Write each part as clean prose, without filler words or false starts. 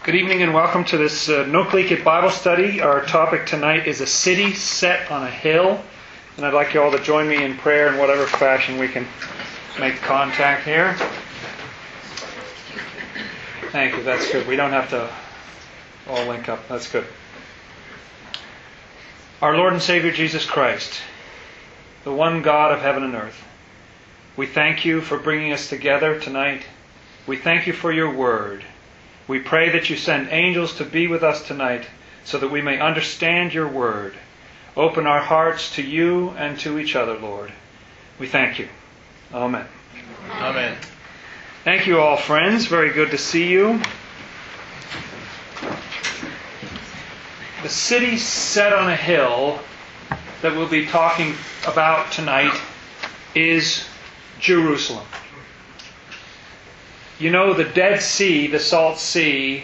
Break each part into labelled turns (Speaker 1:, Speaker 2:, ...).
Speaker 1: Good evening and welcome to this Nokleket Bible study. Our topic tonight is a city set on a hill. And I'd like you all to join me in prayer in whatever fashion we can make contact here. Thank you, that's good. We don't have to all link up. That's good. Our Lord and Savior Jesus Christ, the one God of heaven and earth, we thank you for bringing us together tonight. We thank you for your word. We pray that you send angels to be with us tonight so that we may understand your word. Open our hearts to you and to each other, Lord. We thank you. Amen.
Speaker 2: Amen.
Speaker 1: Thank you all, friends. Very good to see you. The city set on a hill that we'll be talking about tonight is Jerusalem. You know, the Dead Sea, the Salt Sea,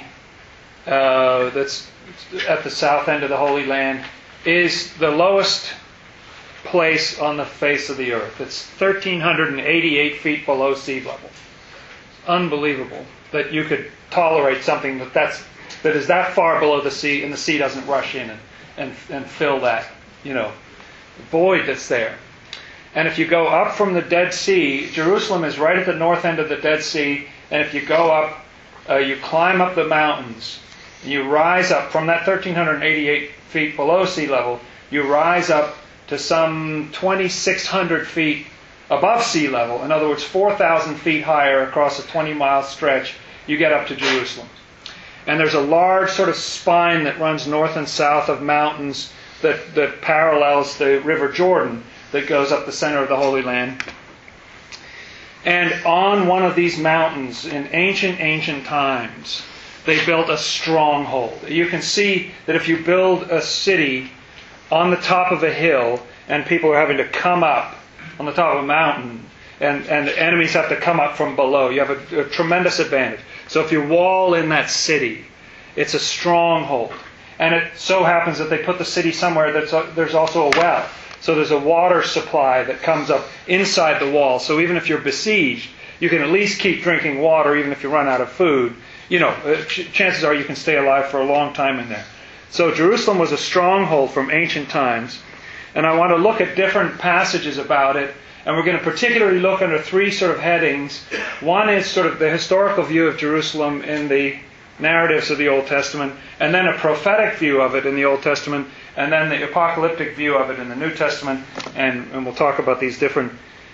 Speaker 1: that's at the south end of the Holy Land, is the lowest place on the face of the earth. It's 1,388 feet below sea level. Unbelievable that you could tolerate something that is that far below the sea, and the sea doesn't rush in and fill that, void that's there. And if you go up from the Dead Sea, Jerusalem is right at the north end of the Dead Sea. And if you go up, you climb up the mountains, and you rise up from that 1,388 feet below sea level, you rise up to some 2,600 feet above sea level. In other words, 4,000 feet higher across a 20-mile stretch, you get up to Jerusalem. And there's a large sort of spine that runs north and south of mountains that parallels the River Jordan that goes up the center of the Holy Land. And on one of these mountains, in ancient times, they built a stronghold. You can see that if you build a city on the top of a hill, and people are having to come up on the top of a mountain, and the enemies have to come up from below, you have a tremendous advantage. So if you wall in that city, it's a stronghold. And it so happens that they put the city somewhere there's also a well. So there's a water supply that comes up inside the wall. So even if you're besieged, you can at least keep drinking water even if you run out of food. Chances are you can stay alive for a long time in there. So Jerusalem was a stronghold from ancient times. And I want to look at different passages about it. And we're going to particularly look under three sort of headings. One is sort of the historical view of Jerusalem in the narratives of the Old Testament, and then a prophetic view of it in the Old Testament, and then the apocalyptic view of it in the New Testament, and we'll talk about these different,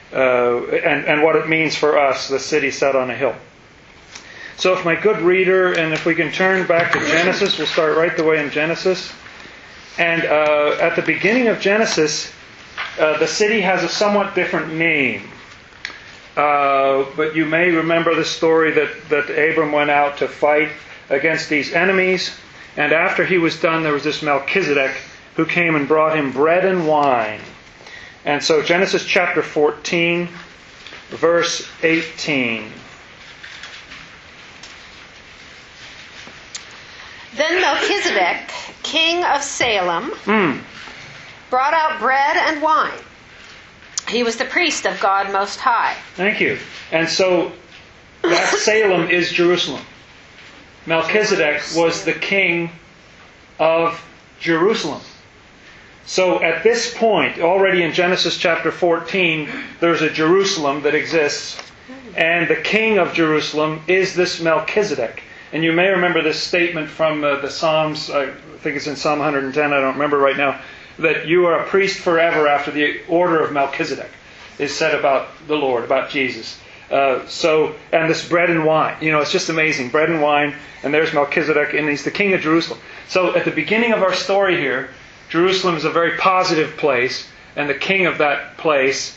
Speaker 1: and what it means for us, the city set on a hill. So if my good reader, and if we can turn back to Genesis, we'll start right the way in Genesis. And at the beginning of Genesis, the city has a somewhat different name. But you may remember the story that Abram went out to fight against these enemies. And after he was done, there was this Melchizedek who came and brought him bread and wine. And so Genesis chapter 14, verse 18.
Speaker 3: Then Melchizedek, king of Salem, brought out bread and wine. He was the priest of God Most High.
Speaker 1: Thank you. And so that Salem is Jerusalem. Melchizedek was the king of Jerusalem. So at this point, already in Genesis chapter 14, there's a Jerusalem that exists. And the king of Jerusalem is this Melchizedek. And you may remember this statement from the Psalms, I think it's in Psalm 110, I don't remember right now, that you are a priest forever after the order of Melchizedek is said about the Lord, about Jesus. And this bread and wine, it's just amazing. Bread and wine, and there's Melchizedek, and he's the king of Jerusalem. So at the beginning of our story here, Jerusalem is a very positive place, and the king of that place,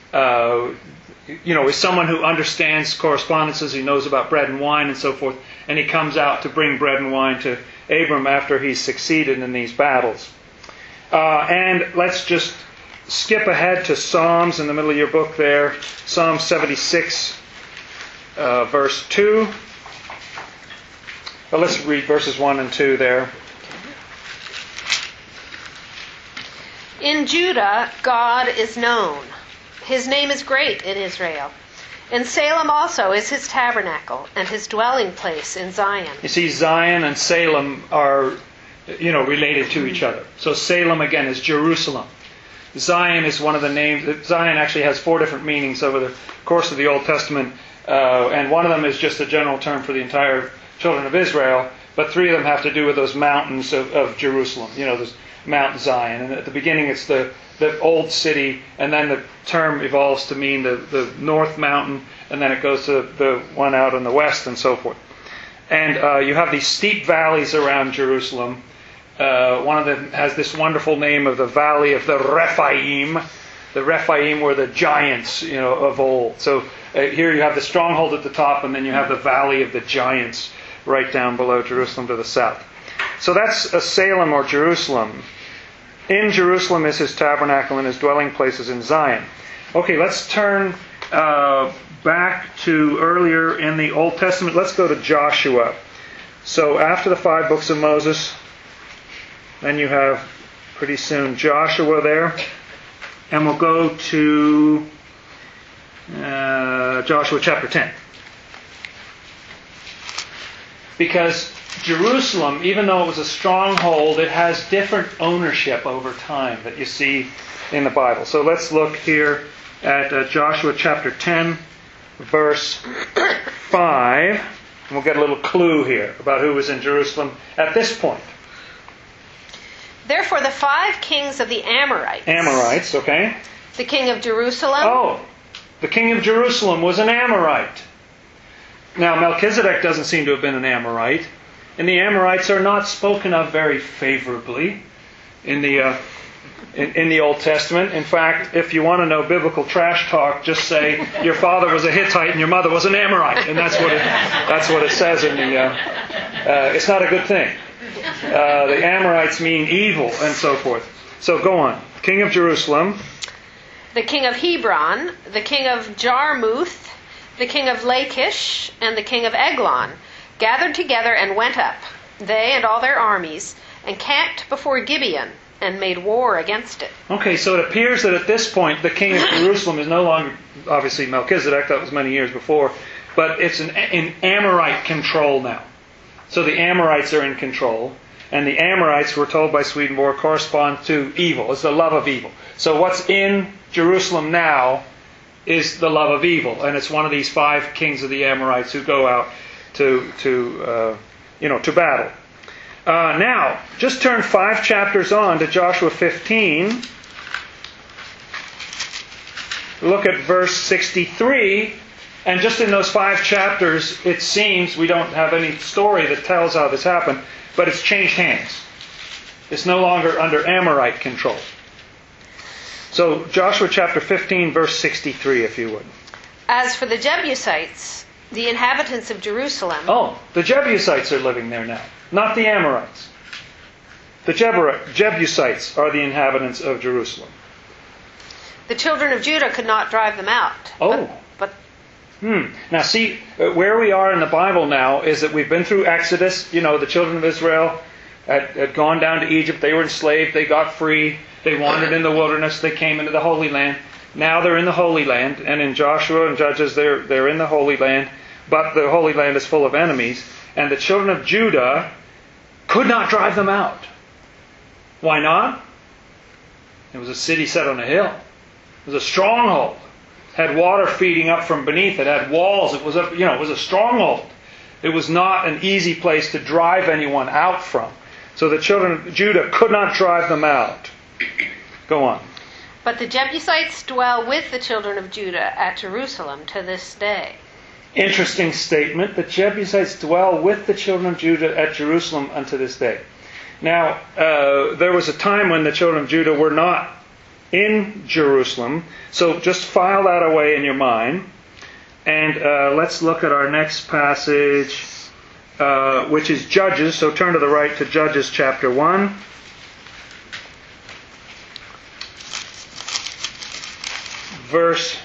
Speaker 1: is someone who understands correspondences, he knows about bread and wine and so forth, and he comes out to bring bread and wine to Abram after he's succeeded in these battles. And let's just skip ahead to Psalms in the middle of your book there. Psalm 76, verse 2. Well, let's read verses 1 and 2 there.
Speaker 3: In Judah, God is known. His name is great in Israel. In Salem also is his tabernacle, and his dwelling place in Zion.
Speaker 1: You see, Zion and Salem are, related to each other. So Salem, again, is Jerusalem. Zion is one of the names. Zion actually has 4 different meanings over the course of the Old Testament. And one of them is just a general term for the entire children of Israel. But 3 of them have to do with those mountains of Jerusalem. There's Mount Zion. And at the beginning it's the old city, and then the term evolves to mean the north mountain, and then it goes to the one out in the west and so forth. And you have these steep valleys around Jerusalem. One of them has this wonderful name of the Valley of the Rephaim. The Rephaim were the giants, of old. So here you have the stronghold at the top, and then you have the Valley of the Giants right down below Jerusalem to the south. So that's Salem or Jerusalem. In Jerusalem is his tabernacle, and his dwelling place is in Zion. Okay, let's turn back to earlier in the Old Testament. Let's go to Joshua. So after the 5 books of Moses, then you have pretty soon Joshua there. And we'll go to Joshua chapter 10. Because Jerusalem, even though it was a stronghold, it has different ownership over time that you see in the Bible. So let's look here at Joshua chapter 10, verse 5. And we'll get a little clue here about who was in Jerusalem at this point.
Speaker 3: Therefore the 5 kings of the Amorites.
Speaker 1: Amorites, okay.
Speaker 3: The king of Jerusalem.
Speaker 1: Oh, the king of Jerusalem was an Amorite. Now Melchizedek doesn't seem to have been an Amorite. And the Amorites are not spoken of very favorably in the Old Testament. In fact, if you want to know biblical trash talk, just say your father was a Hittite and your mother was an Amorite, and that's what it says in the. It's not a good thing. The Amorites mean evil and so forth. So go on. King of Jerusalem.
Speaker 3: The king of Hebron, the king of Jarmuth, the king of Lachish, and the king of Eglon gathered together and went up, they and all their armies, and camped before Gibeon, and made war against it.
Speaker 1: Okay, so it appears that at this point the king of Jerusalem is no longer, obviously, Melchizedek. That was many years before. But it's in Amorite control now. So the Amorites are in control. And the Amorites, we're told by Swedenborg, correspond to evil. It's the love of evil. So what's in Jerusalem now is the love of evil. And it's one of these 5 kings of the Amorites who go out to battle. Now, just turn 5 chapters on to Joshua 15. Look at verse 63. And just in those 5 chapters, it seems we don't have any story that tells how this happened, but it's changed hands. It's no longer under Amorite control. So Joshua chapter 15, verse 63, if you would.
Speaker 3: As for the Jebusites, the inhabitants of Jerusalem.
Speaker 1: Oh, the Jebusites are living there now, not the Amorites. The Jebusites are the inhabitants of Jerusalem.
Speaker 3: The children of Judah could not drive them out.
Speaker 1: Oh. Now see, where we are in the Bible now is that we've been through Exodus. The children of Israel had gone down to Egypt. They were enslaved. They got free. They wandered in the wilderness. They came into the Holy Land. Now they're in the Holy Land. And in Joshua and Judges, they're in the Holy Land. But the Holy Land is full of enemies. And the children of Judah could not drive them out. Why not? It was a city set on a hill. It was a stronghold. Had water feeding up from beneath it. Had walls. It was a stronghold. It was not an easy place to drive anyone out from. So the children of Judah could not drive them out. Go on.
Speaker 3: But the Jebusites dwell with the children of Judah at Jerusalem to this day.
Speaker 1: Interesting statement. The Jebusites dwell with the children of Judah at Jerusalem unto this day. Now, there was a time when the children of Judah were not in Jerusalem. So just file that away in your mind. And let's look at our next passage, which is Judges. So turn to the right to Judges chapter 1. Verse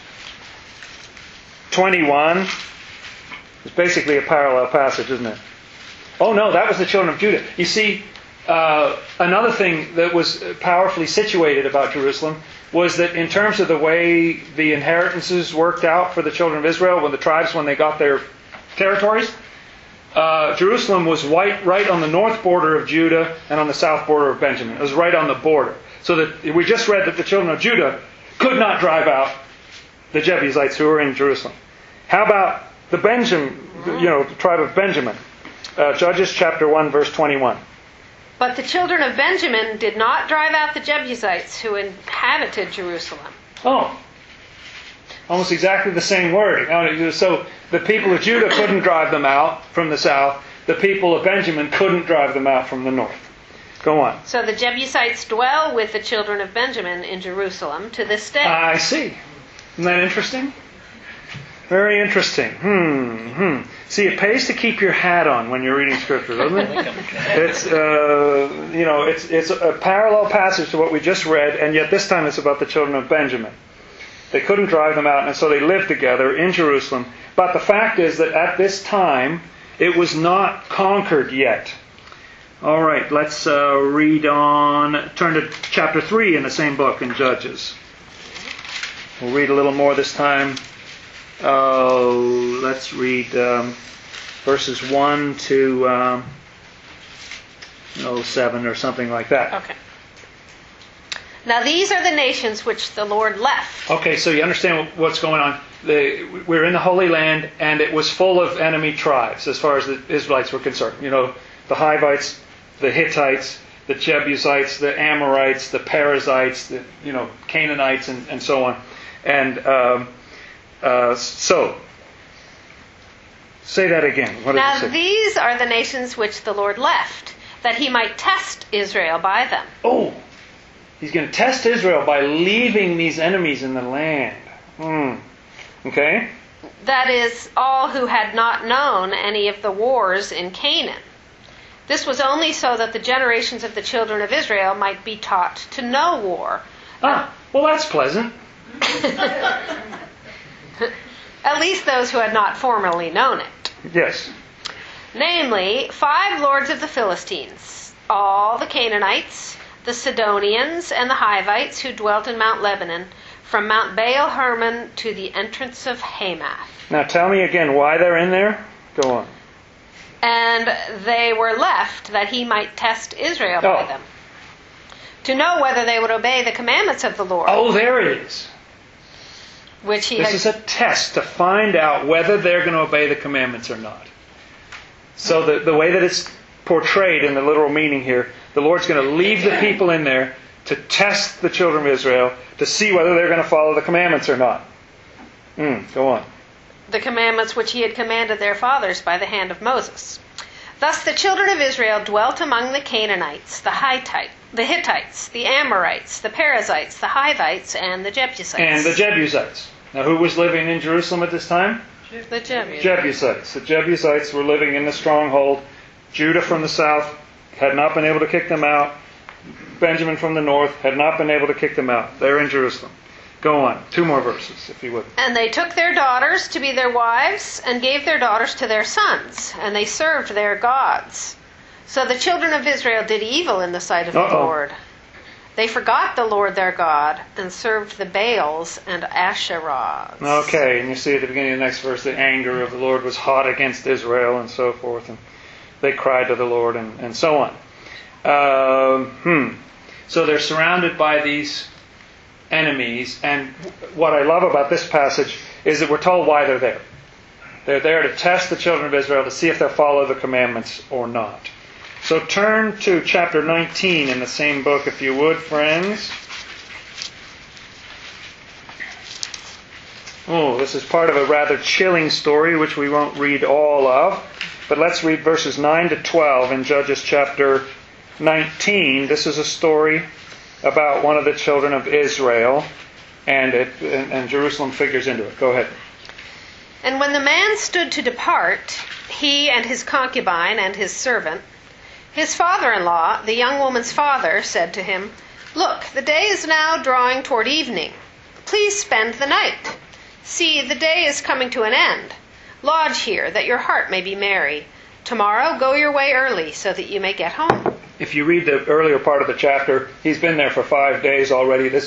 Speaker 1: 21. It's basically a parallel passage, isn't it? Oh no, that was the children of Judah. You see, another thing that was powerfully situated about Jerusalem was that in terms of the way the inheritances worked out for the children of Israel, when the tribes, when they got their territories, Jerusalem was right on the north border of Judah and on the south border of Benjamin. It was right on the border. So that we just read that the children of Judah could not drive out the Jebusites who were in Jerusalem. How about the the tribe of Benjamin? Judges chapter 1, verse 21.
Speaker 3: But the children of Benjamin did not drive out the Jebusites who inhabited Jerusalem.
Speaker 1: Oh, almost exactly the same word. So the people of Judah couldn't drive them out from the south. The people of Benjamin couldn't drive them out from the north. Go on.
Speaker 3: So the Jebusites dwell with the children of Benjamin in Jerusalem to this day.
Speaker 1: I see. Isn't that interesting? Very interesting. See, it pays to keep your hat on when you're reading Scripture, doesn't it? It's a parallel passage to what we just read, and yet this time it's about the children of Benjamin. They couldn't drive them out, and so they lived together in Jerusalem. But the fact is that at this time, it was not conquered yet. All right, let's read on. Turn to chapter 3 in the same book in Judges. We'll read a little more this time. Let's read verses 1 to 7 or something like that.
Speaker 3: Okay. Now these are the nations which the Lord left.
Speaker 1: Okay, so you understand what's going on. We're in the Holy Land, and it was full of enemy tribes as far as the Israelites were concerned. The Hivites, the Hittites, the Jebusites, the Amorites, the Perizzites, the Canaanites, and so on. And so, say that again. What
Speaker 3: now
Speaker 1: does it say?
Speaker 3: These are the nations which the Lord left, that he might test Israel by them.
Speaker 1: Oh, he's going to test Israel by leaving these enemies in the land. Okay?
Speaker 3: That is, all who had not known any of the wars in Canaan. This was only so that the generations of the children of Israel might be taught to know war.
Speaker 1: Well, that's pleasant.
Speaker 3: At least those who had not formerly known it.
Speaker 1: Yes.
Speaker 3: Namely, 5 lords of the Philistines, all the Canaanites, the Sidonians, and the Hivites who dwelt in Mount Lebanon, from Mount Baal Hermon to the entrance of Hamath.
Speaker 1: Now tell me again why they're in there. Go on.
Speaker 3: And they were left that he might test Israel by them, to know whether they would obey the commandments of the Lord.
Speaker 1: Oh, there it is.
Speaker 3: Which
Speaker 1: this is a test to find out whether they're going to obey the commandments or not. So the way that it's portrayed in the literal meaning here, the Lord's going to leave the people in there to test the children of Israel to see whether they're going to follow the commandments or not. Go on.
Speaker 3: The commandments which he had commanded their fathers by the hand of Moses. Thus the children of Israel dwelt among the Canaanites, the Hittites, the Amorites, the Perizzites, the Hivites, and the Jebusites.
Speaker 1: And the Jebusites. Now who was living in Jerusalem at this time?
Speaker 3: The Jebusites.
Speaker 1: Jebusites. The Jebusites were living in the stronghold. Judah from the south had not been able to kick them out. Benjamin from the north had not been able to kick them out. They're in Jerusalem. Go on. 2 more verses, if you would.
Speaker 3: And they took their daughters to be their wives, and gave their daughters to their sons, and they served their gods. So the children of Israel did evil in the sight of the Lord. They forgot the Lord their God, and served the Baals and Asherahs.
Speaker 1: Okay, and you see at the beginning of the next verse, the anger of the Lord was hot against Israel, and so forth, and they cried to the Lord, and so on. So they're surrounded by these enemies, and what I love about this passage is that we're told why they're there. They're there to test the children of Israel to see if they'll follow the commandments or not. So turn to chapter 19 in the same book, if you would, friends. Oh, this is part of a rather chilling story, which we won't read all of. But let's read verses 9 to 12 in Judges chapter 19. This is a story about one of the children of Israel, and Jerusalem figures into it. Go ahead.
Speaker 3: And when the man stood to depart, he and his concubine and his servant, his father-in-law, the young woman's father, said to him, "Look, the day is now drawing toward evening. Please spend the night. See, the day is coming to an end. Lodge here, that your heart may be merry. Tomorrow go your way early, so that you may get home."
Speaker 1: If you read the earlier part of the chapter, he's been there for 5 days already. This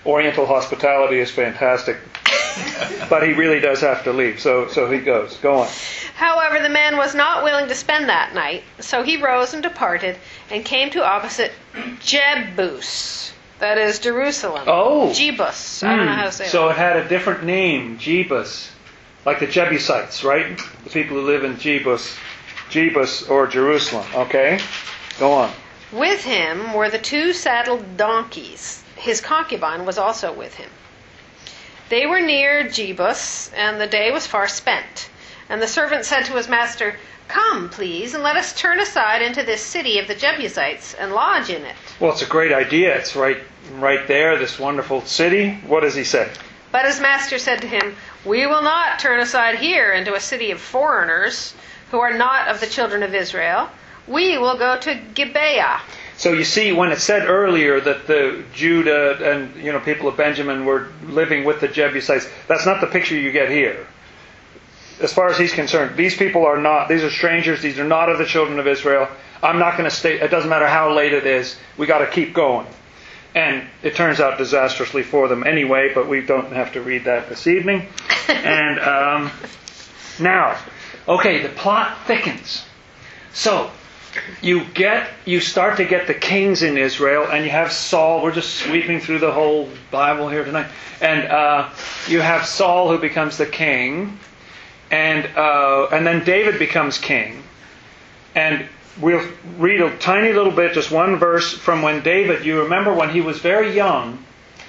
Speaker 1: Oriental hospitality is fantastic. But he really does have to leave, so he goes. Go on.
Speaker 3: However, the man was not willing to spend that night, so he rose and departed and came to opposite Jebus, that is Jerusalem.
Speaker 1: Oh.
Speaker 3: Jebus. I don't know how to say
Speaker 1: So
Speaker 3: that.
Speaker 1: it had a different name, Jebus, like the Jebusites, right? The people who live in Jebus or Jerusalem. Okay, go on.
Speaker 3: With him were the 2 saddled donkeys. His concubine was also with him. They were near Jebus, and the day was far spent. And the servant said to his master, "Come, please, and let us turn aside into this city of the Jebusites and lodge in it."
Speaker 1: Well, it's a great idea. It's right there, this wonderful city. What does he say?
Speaker 3: But his master said to him, "We will not turn aside here into a city of foreigners who are not of the children of Israel. We will go to Gibeah."
Speaker 1: So you see, when it said earlier that the Judah and people of Benjamin were living with the Jebusites, that's not the picture you get here. As far as he's concerned, these people are not, these are strangers, these are not of the children of Israel. I'm not going to stay, it doesn't matter how late it is, we got to keep going. And it turns out disastrously for them anyway, but we don't have to read that this evening. And now, okay, the plot thickens. So, you start to get the kings in Israel, and you have Saul. We're just sweeping through the whole Bible here tonight. And you have Saul who becomes the king. And then David becomes king. And we'll read a tiny little bit, just one verse from when David, you remember when he was very young,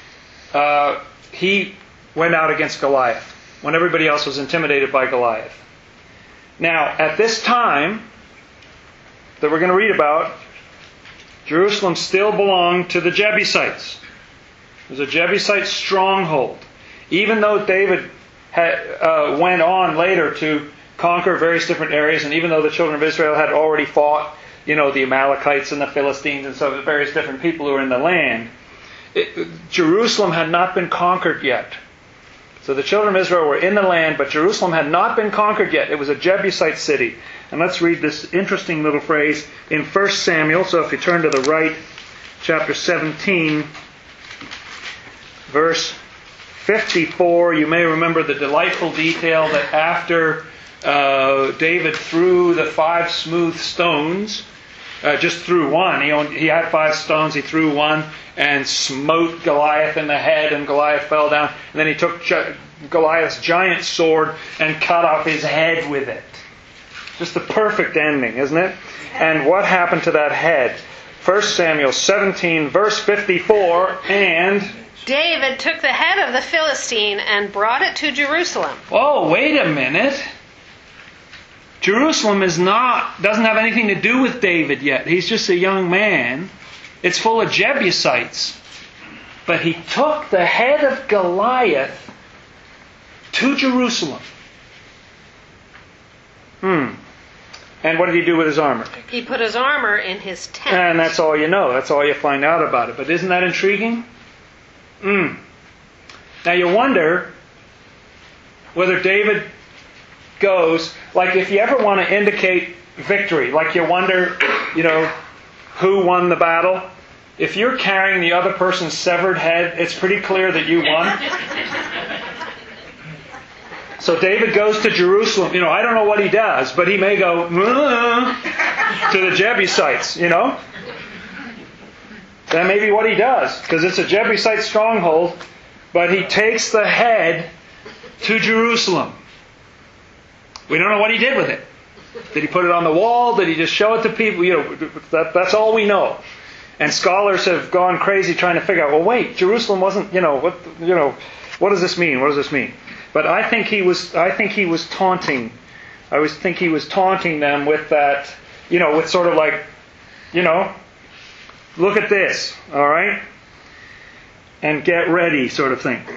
Speaker 1: he went out against Goliath, when everybody else was intimidated by Goliath. Now, at this time that we're going to read about, Jerusalem still belonged to the Jebusites. It was a Jebusite stronghold. Even though David went on later to conquer various different areas, and even though the children of Israel had already fought, the Amalekites and the Philistines and so the various different people who were in the land, Jerusalem had not been conquered yet. So the children of Israel were in the land, but Jerusalem had not been conquered yet. It was a Jebusite city. And let's read this interesting little phrase in 1 Samuel. So if you turn to the right, chapter 17, verse 54, you may remember the delightful detail that after David threw the 5 smooth stones, just threw one. He had 5 stones, he threw one and smote Goliath in the head, and Goliath fell down. And then he took Goliath's giant sword and cut off his head with it. Just the perfect ending, isn't it? And what happened to that head? 1 Samuel 17, verse 54, and
Speaker 3: David took the head of the Philistine and brought it to Jerusalem.
Speaker 1: Oh, wait a minute. Jerusalem doesn't have anything to do with David yet. He's just a young man. It's full of Jebusites. But he took the head of Goliath to Jerusalem. And what did he do with his armor?
Speaker 3: He put his armor in his tent.
Speaker 1: And that's all you know. That's all you find out about it. But isn't that intriguing? Now you wonder whether David goes, like if you ever want to indicate victory, like you wonder, who won the battle. If you're carrying the other person's severed head, it's pretty clear that you won. So David goes to Jerusalem. I don't know what he does, but he may go to the Jebusites, That may be what he does, because it's a Jebusite stronghold. But he takes the head to Jerusalem. We don't know what he did with it. Did he put it on the wall? Did he just show it to people? That's all we know. And scholars have gone crazy trying to figure out, well, wait, Jerusalem wasn't, what does this mean? What does this mean? But I think he was taunting. I think he was taunting them with that, with sort of like, look at this, all right? And get ready sort of thing.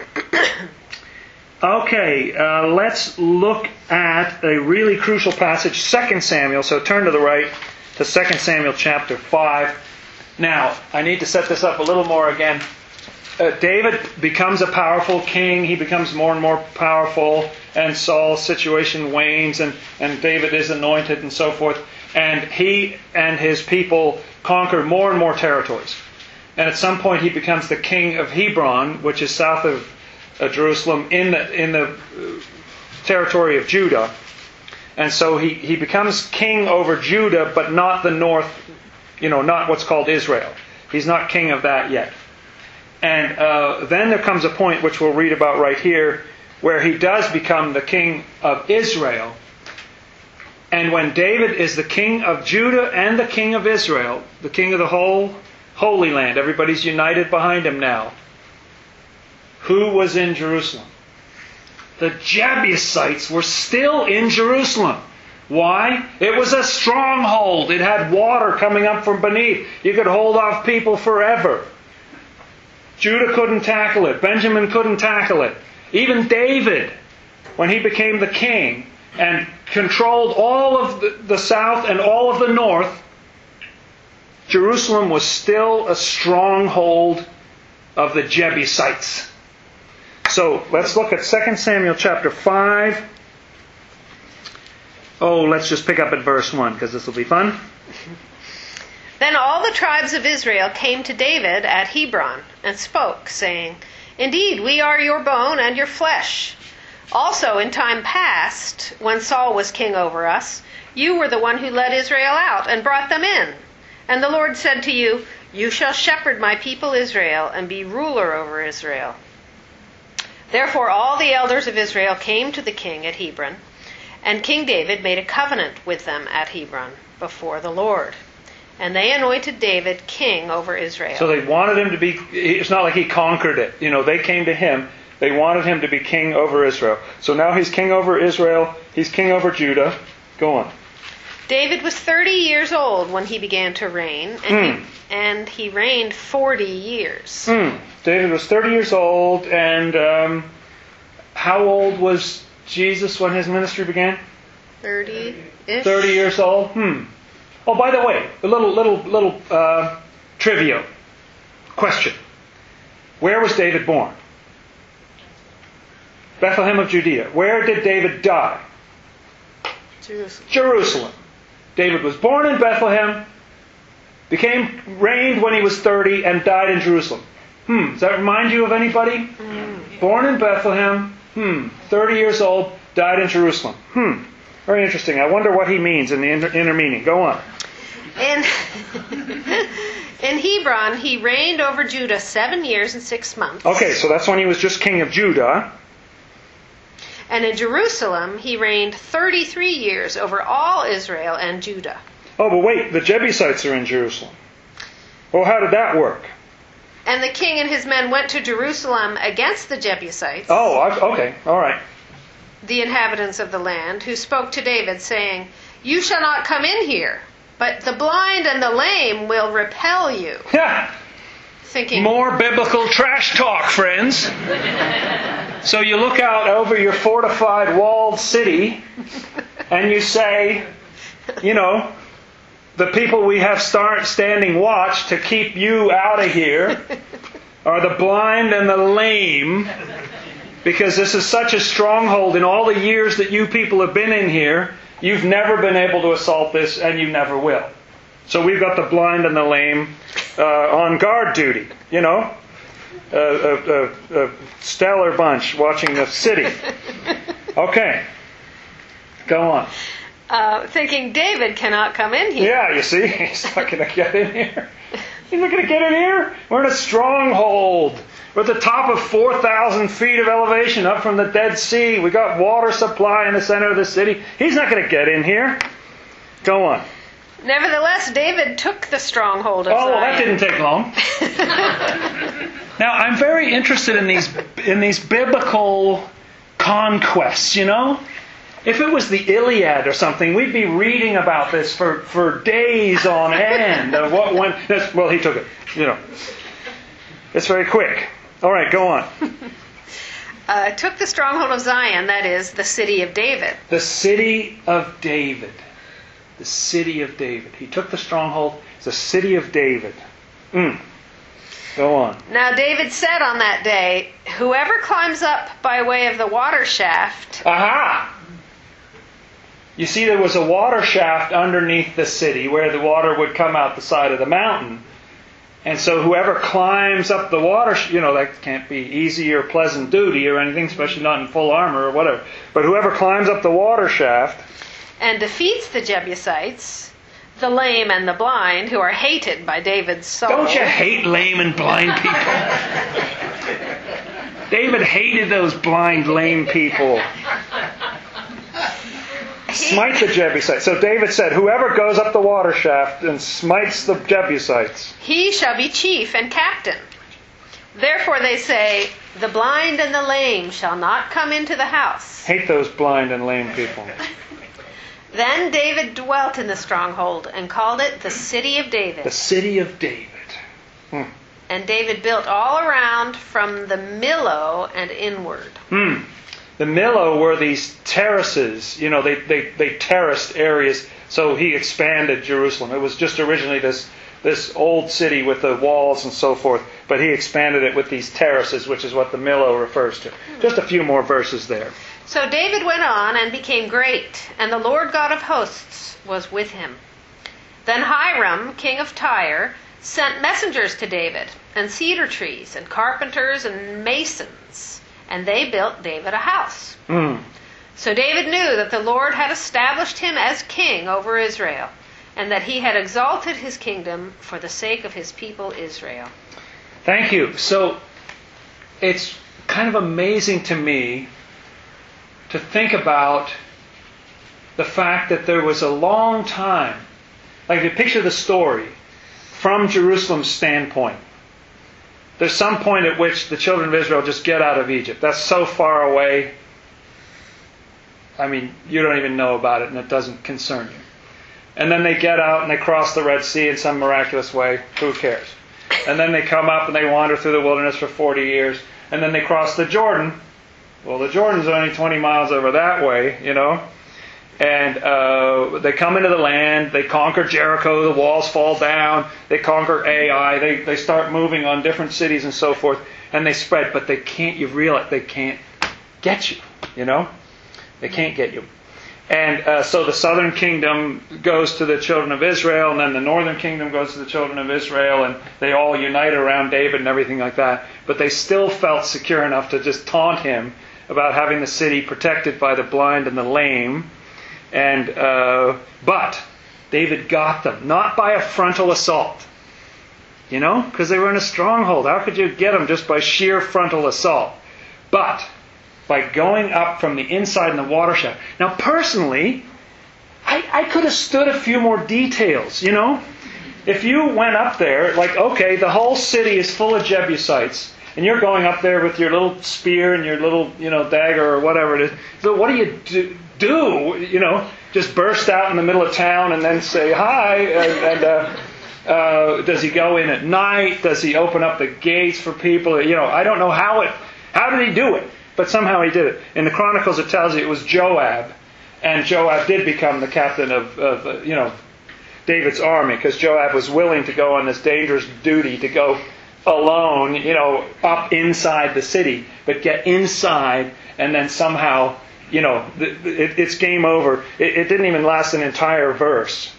Speaker 1: Okay, let's look at a really crucial passage, 2 Samuel. So turn to the right to 2 Samuel chapter 5. Now, I need to set this up a little more again. David becomes a powerful king. He becomes more and more powerful, and Saul's situation wanes, and David is anointed and so forth. And he and his people conquer more and more territories. And at some point he becomes the king of Hebron, which is south of Jerusalem, in the territory of Judah. And so he becomes king over Judah, but not the north, not what's called Israel. He's not king of that yet. And then there comes a point, which we'll read about right here, where he does become the king of Israel. And when David is the king of Judah and the king of Israel, the king of the whole Holy Land, everybody's united behind him now. Who was in Jerusalem? The Jebusites were still in Jerusalem. Why? It was a stronghold. It had water coming up from beneath. You could hold off people forever. Judah couldn't tackle it. Benjamin couldn't tackle it. Even David, when he became the king and controlled all of the south and all of the north, Jerusalem was still a stronghold of the Jebusites. So let's look at 2 Samuel chapter 5. Oh, let's just pick up at verse 1 because this will be fun.
Speaker 3: Then all the tribes of Israel came to David at Hebron and spoke, saying, Indeed, we are your bone and your flesh. Also, in time past, when Saul was king over us, you were the one who led Israel out and brought them in. And the Lord said to you, You shall shepherd my people Israel and be ruler over Israel. Therefore all the elders of Israel came to the king at Hebron, and King David made a covenant with them at Hebron before the Lord. And they anointed David king over Israel.
Speaker 1: So they wanted him to be, it's not like he conquered it. They came to him. They wanted him to be king over Israel. So now he's king over Israel. He's king over Judah. Go on.
Speaker 3: David was 30 years old when he began to reign, and he reigned 40 years.
Speaker 1: David was 30 years old, and how old was Jesus when his ministry began?
Speaker 3: 30-ish.
Speaker 1: 30 years old? Oh, by the way, a little trivia question. Where was David born? Bethlehem of Judea. Where did David die? Jerusalem. David was born in Bethlehem, reigned when he was 30, and died in Jerusalem. Does that remind you of anybody? Born in Bethlehem, 30 years old, died in Jerusalem. Very interesting. I wonder what he means in the inner meaning. Go on.
Speaker 3: In Hebron, he reigned over Judah 7 years and 6 months.
Speaker 1: Okay, so that's when he was just king of Judah.
Speaker 3: And in Jerusalem, he reigned 33 years over all Israel and Judah.
Speaker 1: Oh, but wait, the Jebusites are in Jerusalem. Well, how did that work?
Speaker 3: And the king and his men went to Jerusalem against the Jebusites.
Speaker 1: Oh, okay, all right.
Speaker 3: The inhabitants of the land, who spoke to David, saying, You shall not come in here, but the blind and the lame will repel you.
Speaker 1: Yeah.
Speaker 3: Thinking,
Speaker 1: more biblical trash talk, friends. So you look out over your fortified walled city and you say, the people we have standing watch to keep you out of here are the blind and the lame, because this is such a stronghold. In all the years that you people have been in here, you've never been able to assault this, and you never will. So we've got the blind and the lame on guard duty, a stellar bunch watching the city. Okay, go on.
Speaker 3: Thinking David cannot come in here.
Speaker 1: Yeah, you see, he's not going to get in here. He's not going to get in here. We're in a stronghold. We're at the top of 4,000 feet of elevation up from the Dead Sea. We got water supply in the center of the city. He's not going to get in here. Go on.
Speaker 3: Nevertheless, David took the stronghold of Zion.
Speaker 1: Oh, well, that didn't take long. Now, I'm very interested in these biblical conquests, If it was the Iliad or something, we'd be reading about this for days on end. Of what went. Well, he took it. It's very quick. All right, go on.
Speaker 3: Took the stronghold of Zion, that is, the city of David.
Speaker 1: The city of David. The city of David. He took the stronghold. It's the city of David. Go on.
Speaker 3: Now David said on that day, Whoever climbs up by way of the water shaft.
Speaker 1: Aha! You see, there was a water shaft underneath the city where the water would come out the side of the mountain. And so whoever climbs up the water, that can't be easy or pleasant duty or anything, especially not in full armor or whatever. But whoever climbs up the water shaft
Speaker 3: and defeats the Jebusites, the lame and the blind, who are hated by David's soul.
Speaker 1: Don't you hate lame and blind people? David hated those blind, lame people. Smite the Jebusites. So David said, whoever goes up the water shaft and smites the Jebusites,
Speaker 3: he shall be chief and captain. Therefore they say, the blind and the lame shall not come into the house.
Speaker 1: Hate those blind and lame people.
Speaker 3: Then David dwelt in the stronghold and called it the City of David.
Speaker 1: The City of David.
Speaker 3: And David built all around from the Millo and inward.
Speaker 1: The Millo were these terraces. They terraced areas, so he expanded Jerusalem. It was just originally this old city with the walls and so forth, but he expanded it with these terraces, which is what the Millo refers to. Just a few more verses there.
Speaker 3: So David went on and became great, and the Lord God of hosts was with him. Then Hiram, king of Tyre, sent messengers to David, and cedar trees, and carpenters, and masons, and they built David a house. So David knew that the Lord had established him as king over Israel, and that he had exalted his kingdom for the sake of his people Israel.
Speaker 1: Thank you. So it's kind of amazing to me to think about the fact that there was a long time, like if you picture the story from Jerusalem's standpoint, there's some point at which the children of Israel just get out of Egypt. That's so far away. I mean, you don't even know about it and it doesn't concern you. And then they get out and they cross the Red Sea in some miraculous way. Who cares? And then they come up and they wander through the wilderness for 40 years. And then they cross the Jordan. Well, the Jordan's only 20 miles over that way, And they come into the land. They conquer Jericho. The walls fall down. They conquer Ai. They start moving on different cities and so forth. And they spread. But they can't, you realize, they can't get you, They can't get you. And so the southern kingdom goes to the children of Israel, and then the northern kingdom goes to the children of Israel, and they all unite around David and everything like that. But they still felt secure enough to just taunt him about having the city protected by the blind and the lame. And but David got them, not by a frontal assault, because they were in a stronghold. How could you get them just by sheer frontal assault? But by going up from the inside in the water shaft. Now, personally, I could have stood a few more details, If you went up there, okay, the whole city is full of Jebusites, and you're going up there with your little spear and your little, dagger or whatever it is. So what do you do? Just burst out in the middle of town and then say hi? And does he go in at night? Does he open up the gates for people? I don't know how did he do it? But somehow he did it. In the Chronicles it tells you it was Joab. And Joab did become the captain of David's army, because Joab was willing to go on this dangerous duty to go alone, up inside the city. But get inside and then somehow, it's game over. It didn't even last an entire verse,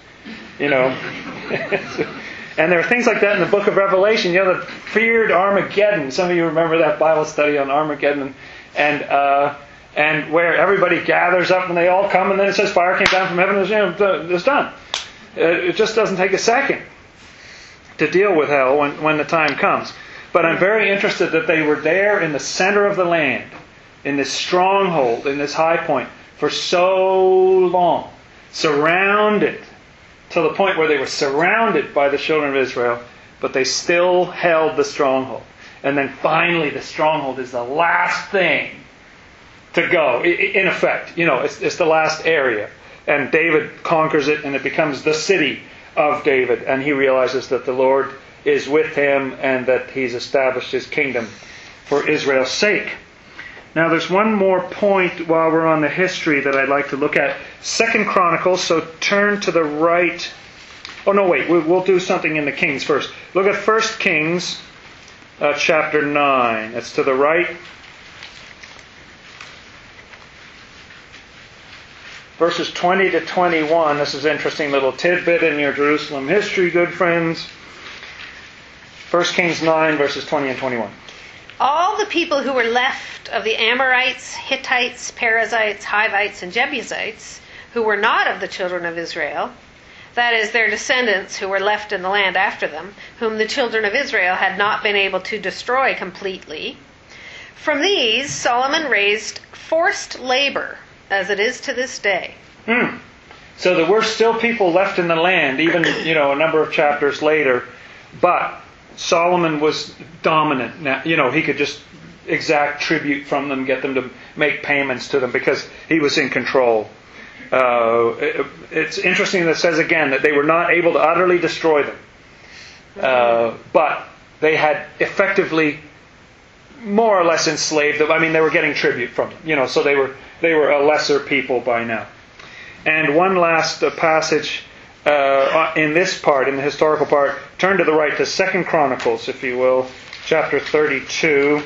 Speaker 1: And there are things like that in the book of Revelation. The feared Armageddon. Some of you remember that Bible study on Armageddon. And where everybody gathers up and they all come, and then it says fire came down from heaven. It's done. It just doesn't take a second to deal with hell when the time comes. But I'm very interested that they were there in the center of the land, in this stronghold, in this high point, for so long, surrounded, to the point where they were surrounded by the children of Israel, but they still held the stronghold. And then finally the stronghold is the last thing to go. In effect, it's the last area. And David conquers it, and it becomes the city of David. And he realizes that the Lord is with him and that he's established his kingdom for Israel's sake. Now there's one more point while we're on the history that I'd like to look at. 2 Chronicles, so turn to the right. Oh no, wait, we'll do something in the Kings first. Look at 1 Kings chapter 9. That's to the right. Verses 20 to 21. This is an interesting little tidbit in your Jerusalem history, good friends. 1 Kings 9, verses 20 and 21.
Speaker 3: All the people who were left of the Amorites, Hittites, Perizzites, Hivites, and Jebusites, who were not of the children of Israel, that is, their descendants who were left in the land after them, whom the children of Israel had not been able to destroy completely, from these Solomon raised forced labor, as it is to this day.
Speaker 1: So there were still people left in the land, even a number of chapters later, but Solomon was dominant. Now, he could just exact tribute from them, get them to make payments to them because he was in control. It's interesting that it says again that they were not able to utterly destroy them, but they had effectively more or less enslaved them. I mean, they were getting tribute from them, so they were a lesser people by now. And one last passage in this part, in the historical part, turn to the right to 2 Chronicles, if you will, chapter 32.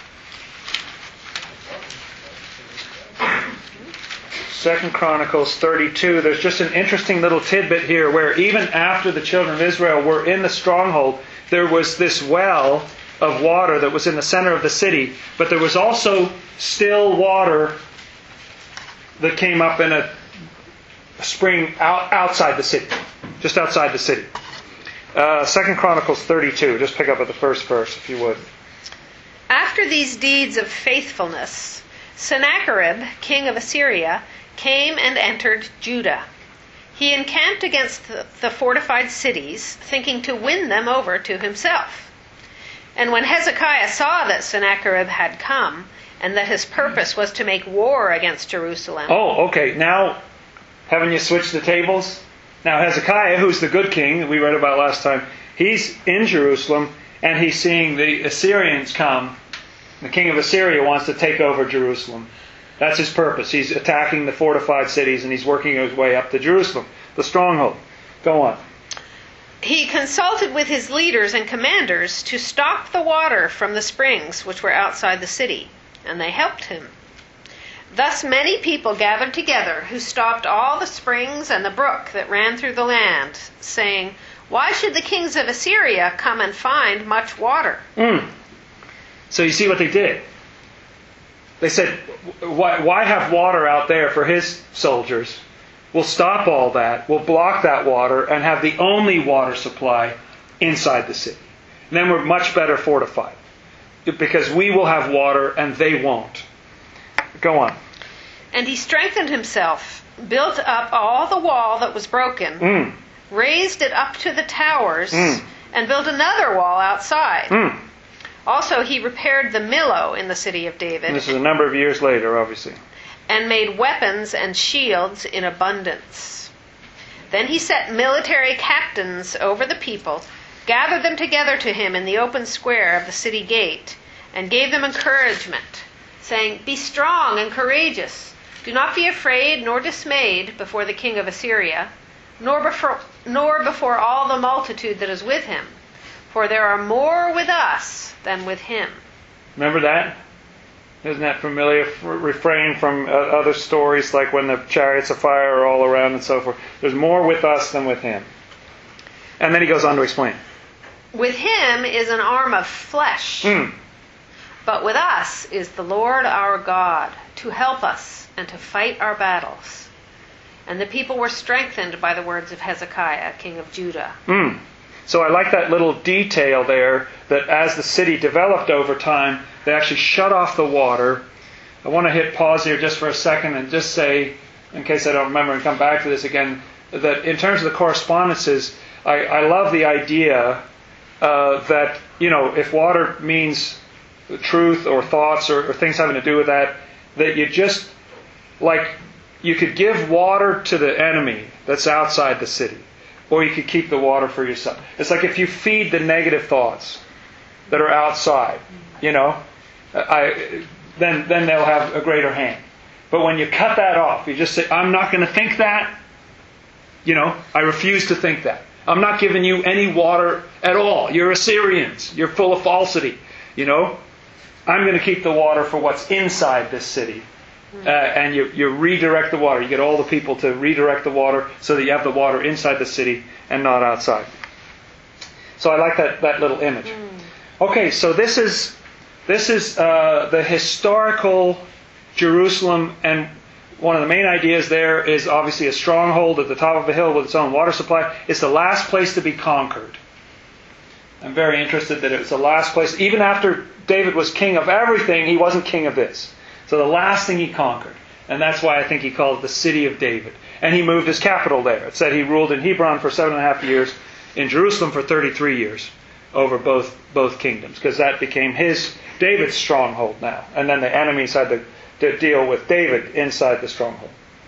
Speaker 1: 2 Chronicles 32, there's just an interesting little tidbit here where even after the children of Israel were in the stronghold, there was this well of water that was in the center of the city, but there was also still water that came up in a spring outside the city, just outside the city. 2 Chronicles 32, just pick up at the first verse if you would.
Speaker 3: After these deeds of faithfulness, Sennacherib, king of Assyria, came and entered Judah. He encamped against the fortified cities, thinking to win them over to himself. And when Hezekiah saw that Sennacherib had come, and that his purpose was to make war against Jerusalem...
Speaker 1: Oh, okay. Now, haven't you switched the tables? Now Hezekiah, who's the good king that we read about last time, he's in Jerusalem, and he's seeing the Assyrians come. The king of Assyria wants to take over Jerusalem. That's his purpose. He's attacking the fortified cities, and he's working his way up to Jerusalem, the stronghold. Go on.
Speaker 3: He consulted with his leaders and commanders to stop the water from the springs which were outside the city, and they helped him. Thus many people gathered together who stopped all the springs and the brook that ran through the land, saying, "Why should the kings of Assyria come and find much water?"
Speaker 1: So you see what they did. They said, why have water out there for his soldiers? We'll stop all that. We'll block that water and have the only water supply inside the city. And then we're much better fortified. Because we will have water and they won't. Go on.
Speaker 3: And he strengthened himself, built up all the wall that was broken, raised it up to the towers, and built another wall outside. Also, he repaired the Millo in the city of David.
Speaker 1: And this is a number of years later, obviously.
Speaker 3: And made weapons and shields in abundance. Then he set military captains over the people, gathered them together to him in the open square of the city gate, and gave them encouragement, saying, "Be strong and courageous. Do not be afraid nor dismayed before the king of Assyria, nor before all the multitude that is with him. For there are more with us than with him."
Speaker 1: Remember that? Isn't that familiar refrain from other stories, like when the chariots of fire are all around and so forth? There's more with us than with him. And then he goes on to explain.
Speaker 3: With him is an arm of flesh, but with us is the Lord our God, to help us and to fight our battles. And the people were strengthened by the words of Hezekiah, king of Judah.
Speaker 1: So I like that little detail there, that as the city developed over time, they actually shut off the water. I want to hit pause here just for a second and just say, in case I don't remember and come back to this again, that in terms of the correspondences, I love the idea that, if water means truth or thoughts or things having to do with that you just, you could give water to the enemy that's outside the city. Or you could keep the water for yourself. It's like if you feed the negative thoughts that are outside, then they'll have a greater hand. But when you cut that off, you just say, "I'm not going to think that. I refuse to think that. I'm not giving you any water at all. You're Assyrians. You're full of falsity. I'm going to keep the water for what's inside this city." And you redirect the water. You get all the people to redirect the water so that you have the water inside the city and not outside. So I like that little image. Okay, so this is the historical Jerusalem, and one of the main ideas there is obviously a stronghold at the top of a hill with its own water supply. It's the last place to be conquered. I'm very interested that it was the last place. Even after David was king of everything, he wasn't king of this. So the last thing he conquered. And that's why I think he called it the city of David. And he moved his capital there. It said he ruled in Hebron for 7.5 years, in Jerusalem for 33 years, over both kingdoms, because that became David's stronghold now. And then the enemies had to deal with David inside the stronghold.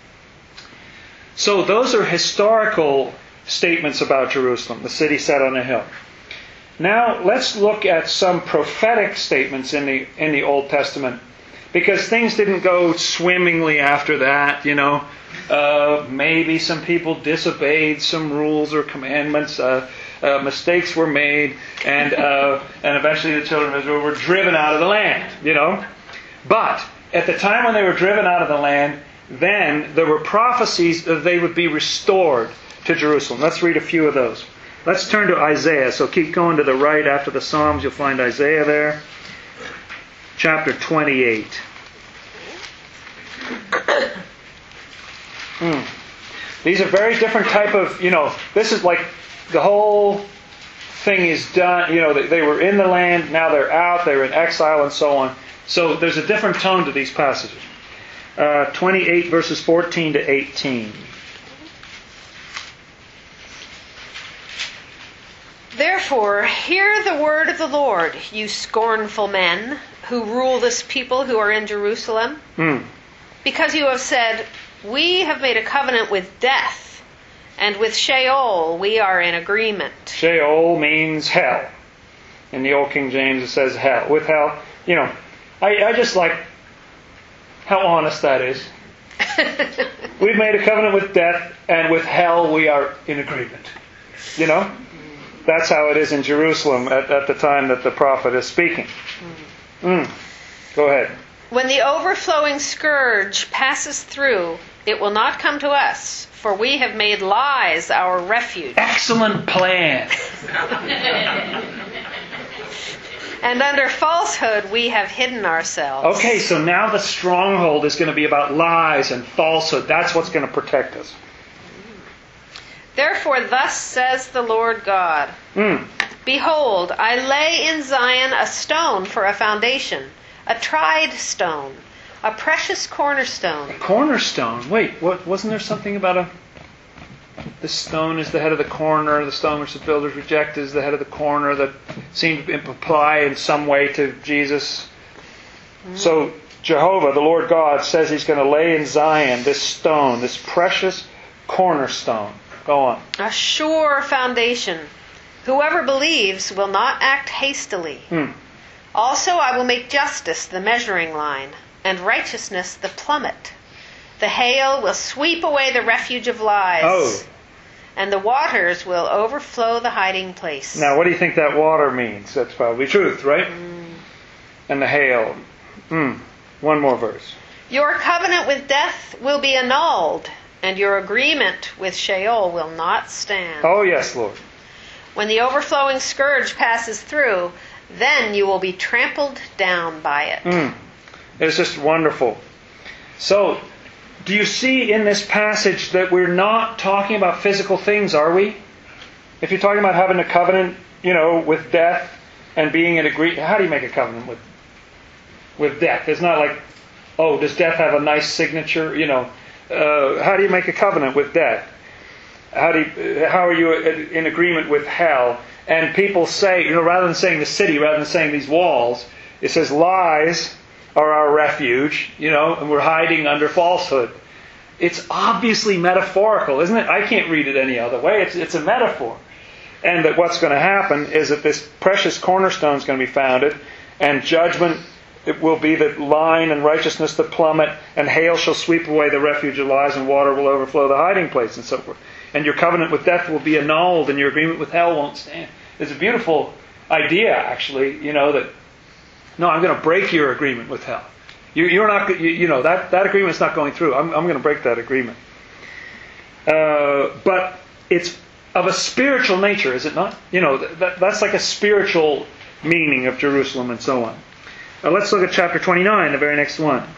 Speaker 1: So those are historical statements about Jerusalem, the city set on a hill. Now let's look at some prophetic statements in the Old Testament, because things didn't go swimmingly after that, Maybe some people disobeyed some rules or commandments. Mistakes were made, and eventually the children of Israel were driven out of the land, But at the time when they were driven out of the land, then there were prophecies that they would be restored to Jerusalem. Let's read a few of those. Let's turn to Isaiah. So keep going to the right after the Psalms. You'll find Isaiah there. Chapter 28. These are very different type of, this is like the whole thing is done. They were in the land, now they're out, they're in exile and so on. So there's a different tone to these passages. 28 verses 14 to 18.
Speaker 3: Therefore, hear the word of the Lord, you scornful men who rule this people who are in Jerusalem. Because you have said, we have made a covenant with death, and with Sheol we are in agreement.
Speaker 1: Sheol means hell. In the Old King James it says hell. With hell, I just like how honest that is. We've made a covenant with death, and with hell we are in agreement. That's how it is in Jerusalem at the time that the prophet is speaking. Go ahead.
Speaker 3: When the overflowing scourge passes through, it will not come to us, for we have made lies our refuge.
Speaker 1: Excellent plan.
Speaker 3: And under falsehood we have hidden ourselves.
Speaker 1: Okay, so now the stronghold is going to be about lies and falsehood. That's what's going to protect us.
Speaker 3: Therefore, thus says the Lord God, Behold, I lay in Zion a stone for a foundation, a tried stone, a precious cornerstone.
Speaker 1: A cornerstone? Wait, wasn't there something about the stone is the head of the corner, the stone which the builders reject is the head of the corner, that seemed to imply in some way to Jesus? So Jehovah, the Lord God, says He's going to lay in Zion this stone, this precious cornerstone. Go on.
Speaker 3: A sure foundation. Whoever believes will not act hastily. Also I will make justice the measuring line, and righteousness the plummet. The hail will sweep away the refuge of lies, and the waters will overflow the hiding place.
Speaker 1: Now, what do you think that water means? That's probably truth, right? And the hail. One more verse.
Speaker 3: Your covenant with death will be annulled, and your agreement with Sheol will not stand.
Speaker 1: Oh, yes, Lord.
Speaker 3: When the overflowing scourge passes through, then you will be trampled down by it.
Speaker 1: It's just wonderful. So, do you see in this passage that we're not talking about physical things, are we? If you're talking about having a covenant, with death and being in agreement, how do you make a covenant with death? It's not like, does death have a nice signature? How do you make a covenant with death? How are you in agreement with hell? And people say, rather than saying the city, rather than saying these walls, it says lies are our refuge, and we're hiding under falsehood. It's obviously metaphorical, isn't it? I can't read it any other way. It's a metaphor. And that what's going to happen is that this precious cornerstone is going to be founded, and judgment, it will be the line, and righteousness the plummet, and hail shall sweep away the refuge of lies, and water will overflow the hiding place, and so forth. And your covenant with death will be annulled, and your agreement with hell won't stand. It's a beautiful idea, actually, that, no, I'm going to break your agreement with hell. You're not, that agreement's not going through. I'm going to break that agreement. But it's of a spiritual nature, is it not? You know, that's like a spiritual meaning of Jerusalem and so on. Let's look at chapter 29, the very next one.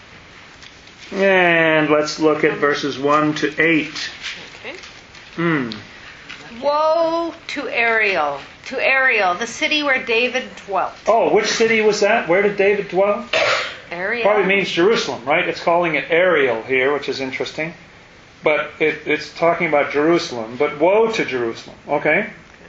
Speaker 1: And let's look at verses 1 to 8.
Speaker 3: Okay. Woe to Ariel, the city where David dwelt.
Speaker 1: Oh, which city was that? Where did David dwell?
Speaker 3: Ariel.
Speaker 1: Probably means Jerusalem, right? It's calling it Ariel here, which is interesting. But it's talking about Jerusalem. But woe to Jerusalem. Okay?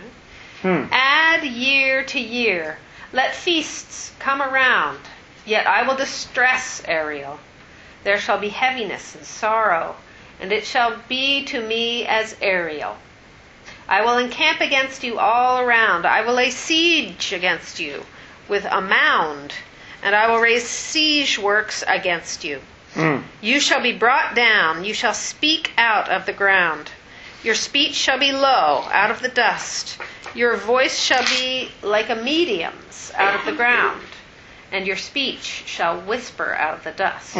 Speaker 3: Add year to year. Let feasts come around. Yet I will distress Ariel. There shall be heaviness and sorrow, and it shall be to me as Ariel. I will encamp against you all around. I will lay siege against you with a mound, and I will raise siege works against you. You shall be brought down. You shall speak out of the ground. Your speech shall be low out of the dust. Your voice shall be like a medium's out of the ground, and your speech shall whisper out of the dust.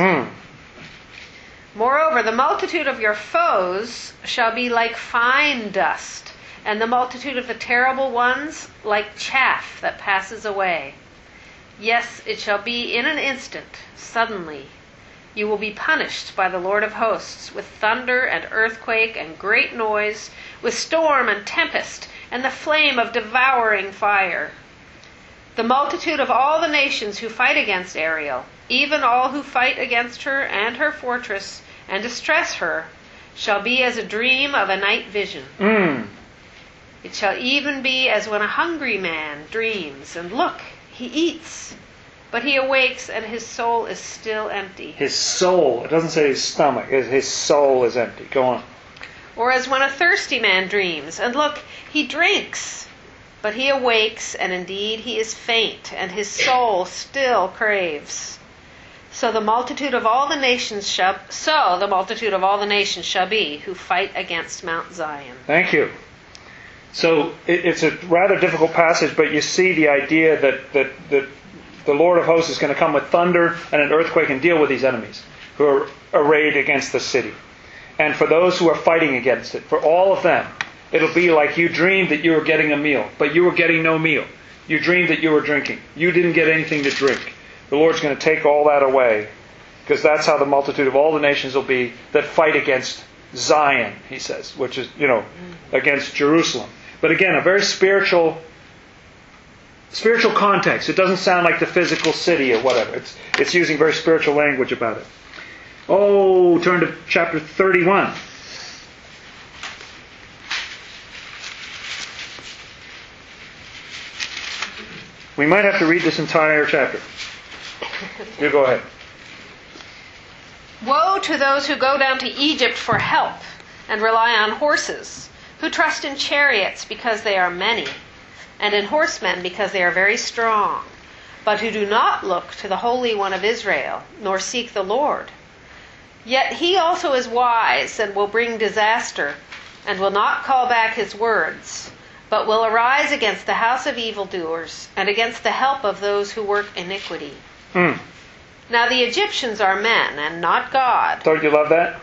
Speaker 3: Moreover, the multitude of your foes shall be like fine dust, and the multitude of the terrible ones like chaff that passes away. Yes, it shall be in an instant, suddenly. You will be punished by the Lord of hosts with thunder and earthquake and great noise, with storm and tempest, and the flame of devouring fire. The multitude of all the nations who fight against Ariel, even all who fight against her and her fortress, and distress her, shall be as a dream of a night vision. It shall even be as when a hungry man dreams, and look, he eats, but he awakes and his soul is still empty.
Speaker 1: His soul. It doesn't say his stomach. His soul is empty. Go on.
Speaker 3: Or as when a thirsty man dreams, and look, he drinks, but he awakes, and indeed he is faint, and his soul still craves. So the multitude of all the nations shall be who fight against Mount Zion.
Speaker 1: Thank you. So it's a rather difficult passage, but you see the idea that the Lord of hosts is going to come with thunder and an earthquake and deal with these enemies who are arrayed against the city. And for those who are fighting against it, for all of them, it'll be like you dreamed that you were getting a meal, but you were getting no meal. You dreamed that you were drinking. You didn't get anything to drink. The Lord's going to take all that away, because that's how the multitude of all the nations will be that fight against Zion, he says, which is, against Jerusalem. But again, a very spiritual context. It doesn't sound like the physical city or whatever. It's using very spiritual language about it. Oh, turn to chapter 31. We might have to read this entire chapter. You go ahead.
Speaker 3: Woe to those who go down to Egypt for help and rely on horses, who trust in chariots because they are many, and in horsemen because they are very strong, but who do not look to the Holy One of Israel, nor seek the Lord. Yet he also is wise and will bring disaster, and will not call back his words, but will arise against the house of evildoers, and against the help of those who work iniquity. Now the Egyptians are men, and not God.
Speaker 1: Don't you love that?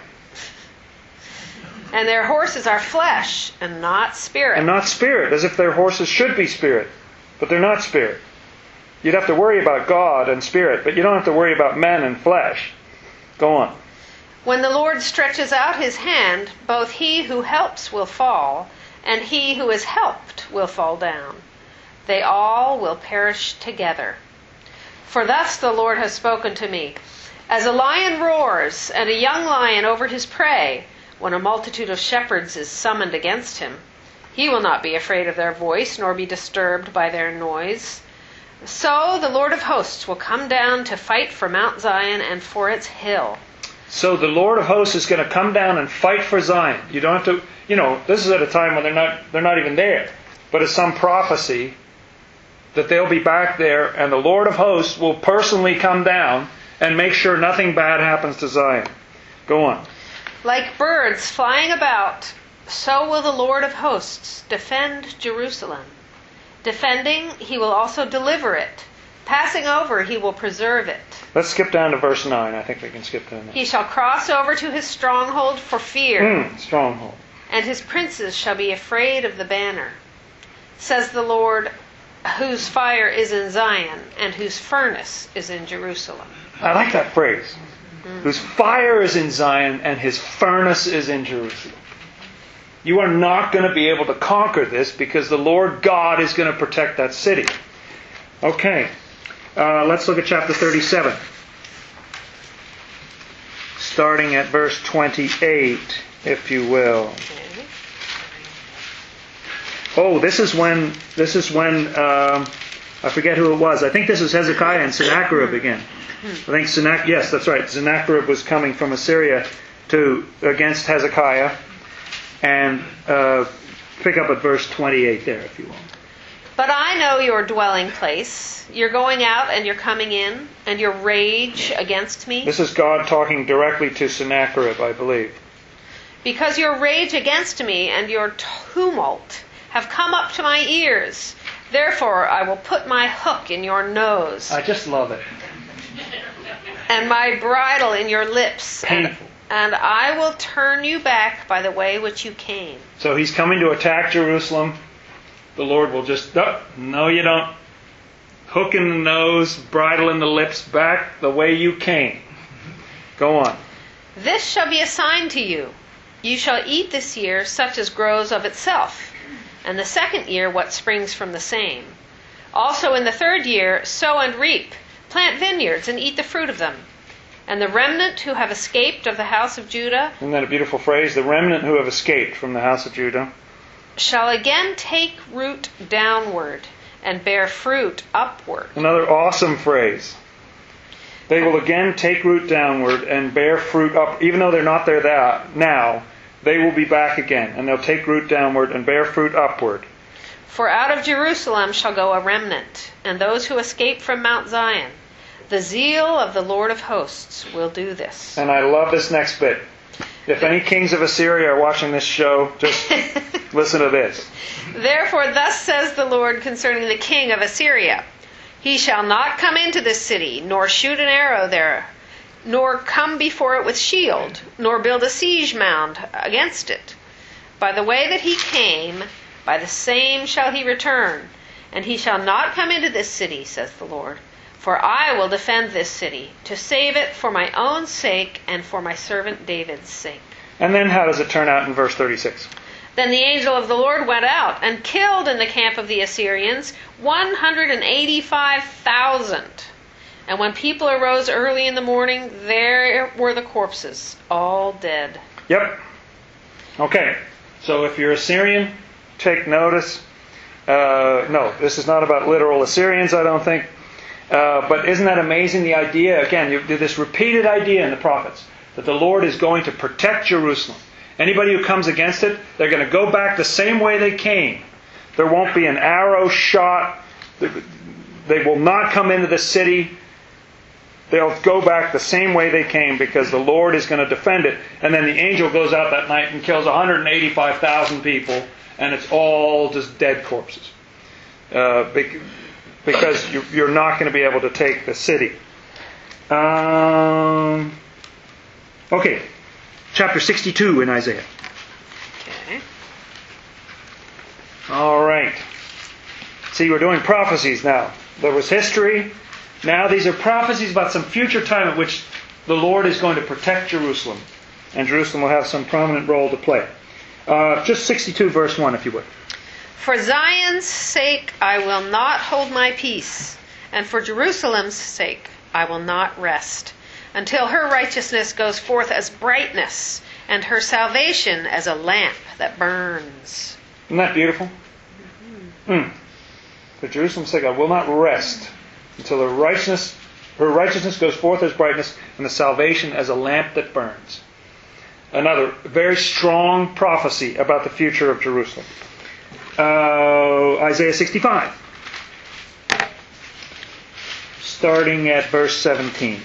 Speaker 3: And their horses are flesh, and not spirit.
Speaker 1: And not spirit, as if their horses should be spirit, but they're not spirit. You'd have to worry about God and spirit, but you don't have to worry about men and flesh. Go on.
Speaker 3: When the Lord stretches out his hand, both he who helps will fall, and he who is helped will fall down. They all will perish together. For thus the Lord has spoken to me. As a lion roars, and a young lion over his prey, when a multitude of shepherds is summoned against him, he will not be afraid of their voice, nor be disturbed by their noise. So the Lord of hosts will come down to fight for Mount Zion and for its hill.
Speaker 1: So the Lord of hosts is going to come down and fight for Zion. You don't have to, this is at a time when they're not even there. But it's some prophecy that they'll be back there, and the Lord of hosts will personally come down and make sure nothing bad happens to Zion. Go on.
Speaker 3: Like birds flying about, so will the Lord of hosts defend Jerusalem. Defending, he will also deliver it. Passing over, he will preserve it.
Speaker 1: Let's skip down to verse 9. I think we can skip down there.
Speaker 3: He shall cross over to his stronghold for fear.
Speaker 1: Stronghold.
Speaker 3: and his princes shall be afraid of the banner, says the Lord, whose fire is in Zion, and whose furnace is in Jerusalem.
Speaker 1: I like that phrase. Whose fire is in Zion, and his furnace is in Jerusalem. You are not going to be able to conquer this because the Lord God is going to protect that city. Okay, let's look at chapter 37. Starting at verse 28, if you will. Oh, this is when I forget who it was. I think this is Hezekiah and Sennacherib again. I think yes, that's right. Sennacherib was coming from Assyria against Hezekiah. And pick up at verse 28 there, if you will.
Speaker 3: But I know your dwelling place. You're going out and you're coming in, and your rage against me.
Speaker 1: This is God talking directly to Sennacherib, I believe.
Speaker 3: Because your rage against me and your tumult have come up to my ears. Therefore I will put my hook in your nose.
Speaker 1: I just love it.
Speaker 3: And my bridle in your lips.
Speaker 1: Painful.
Speaker 3: And I will turn you back by the way which you came.
Speaker 1: So he's coming to attack Jerusalem. The Lord will just, no you don't. Hook in the nose, bridle in the lips, back the way you came. Go on.
Speaker 3: This shall be a sign to you. You shall eat this year such as grows of itself, and the second year what springs from the same. Also in the third year sow and reap, plant vineyards and eat the fruit of them. And the remnant who have escaped of the house of Judah...
Speaker 1: Isn't that a beautiful phrase? The remnant who have escaped from the house of Judah...
Speaker 3: shall again take root downward and bear fruit upward.
Speaker 1: Another awesome phrase. They will again take root downward and bear fruit up. Even though they're not there now, they will be back again. And they'll take root downward and bear fruit upward.
Speaker 3: For out of Jerusalem shall go a remnant, and those who escape from Mount Zion. The zeal of the Lord of hosts will do this.
Speaker 1: And I love this next bit. If any kings of Assyria are watching this show, just listen to this.
Speaker 3: Therefore thus says the Lord concerning the king of Assyria, he shall not come into this city, nor shoot an arrow there, nor come before it with shield, nor build a siege mound against it. By the way that he came, by the same shall he return, and he shall not come into this city, says the Lord. For I will defend this city, to save it for my own sake and for my servant David's sake.
Speaker 1: And then how does it turn out in verse 36?
Speaker 3: Then the angel of the Lord went out and killed in the camp of the Assyrians 185,000. And when people arose early in the morning, there were the corpses, all dead.
Speaker 1: Yep. Okay. So if you're Assyrian, take notice. No, this is not about literal Assyrians, I don't think. But isn't that amazing, the idea? Again, you do this repeated idea in the prophets that the Lord is going to protect Jerusalem. Anybody who comes against it, they're going to go back the same way they came. There won't be an arrow shot. They will not come into the city. They'll go back the same way they came because the Lord is going to defend it. And then the angel goes out that night and kills 185,000 people, and it's all just dead corpses. Because you're not going to be able to take the city. Okay, chapter 62 in Isaiah.
Speaker 3: Okay.
Speaker 1: All right. See, we're doing prophecies now. There was history. Now these are prophecies about some future time at which the Lord is going to protect Jerusalem. And Jerusalem will have some prominent role to play. Just 62 verse 1, if you would.
Speaker 3: For Zion's sake I will not hold my peace, and for Jerusalem's sake I will not rest, until her righteousness goes forth as brightness, and her salvation as a lamp that burns.
Speaker 1: Isn't that beautiful? Mm-hmm. For Jerusalem's sake I will not rest, until her righteousness goes forth as brightness, and the salvation as a lamp that burns. Another very strong prophecy about the future of Jerusalem. Isaiah 65. Starting at verse 17.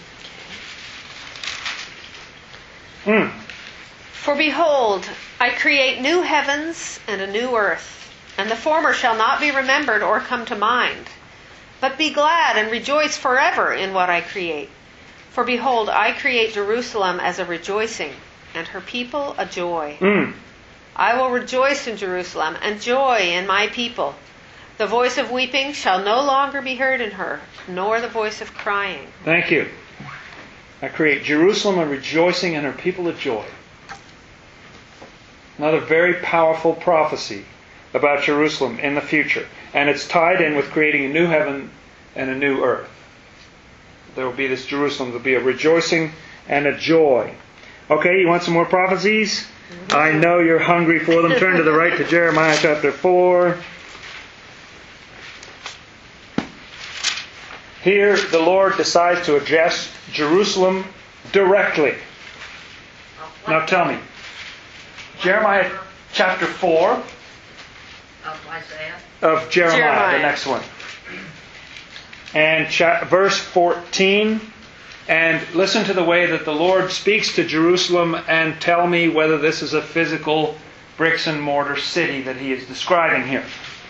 Speaker 3: For behold, I create new heavens and a new earth, and the former shall not be remembered or come to mind. But be glad and rejoice forever in what I create. For behold, I create Jerusalem as a rejoicing, and her people a joy. I will rejoice in Jerusalem and joy in my people. The voice of weeping shall no longer be heard in her, nor the voice of crying.
Speaker 1: Thank you. I create Jerusalem a rejoicing and her people a joy. Another very powerful prophecy about Jerusalem in the future. And it's tied in with creating a new heaven and a new earth. There will be this Jerusalem. There will be a rejoicing and a joy. Okay, you want some more prophecies? I know you're hungry for them. Turn to the right to Jeremiah chapter 4. Here, the Lord decides to address Jerusalem directly. Now tell me, Jeremiah chapter 4
Speaker 2: Of Isaiah.
Speaker 1: of Jeremiah, the next one. And verse 14. And listen to the way that the Lord speaks to Jerusalem and tell me whether this is a physical bricks and mortar city that he is describing here.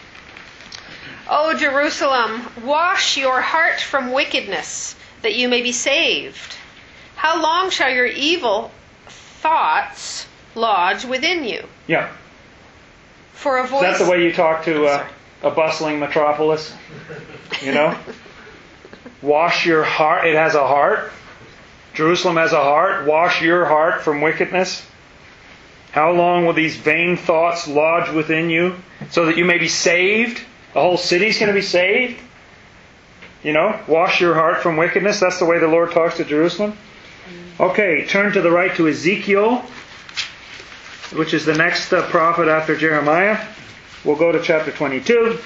Speaker 3: O Jerusalem, wash your heart from wickedness, that you may be saved. How long shall your evil thoughts lodge within you?
Speaker 1: Yeah.
Speaker 3: For a voice...
Speaker 1: Is that the way you talk to a bustling metropolis? You know? Wash your heart. It has a heart. Jerusalem has a heart. Wash your heart from wickedness. How long will these vain thoughts lodge within you so that you may be saved? The whole city's going to be saved. You know, wash your heart from wickedness. That's the way the Lord talks to Jerusalem. Okay, turn to the right to Ezekiel, which is the next prophet after Jeremiah. We'll go to chapter 22.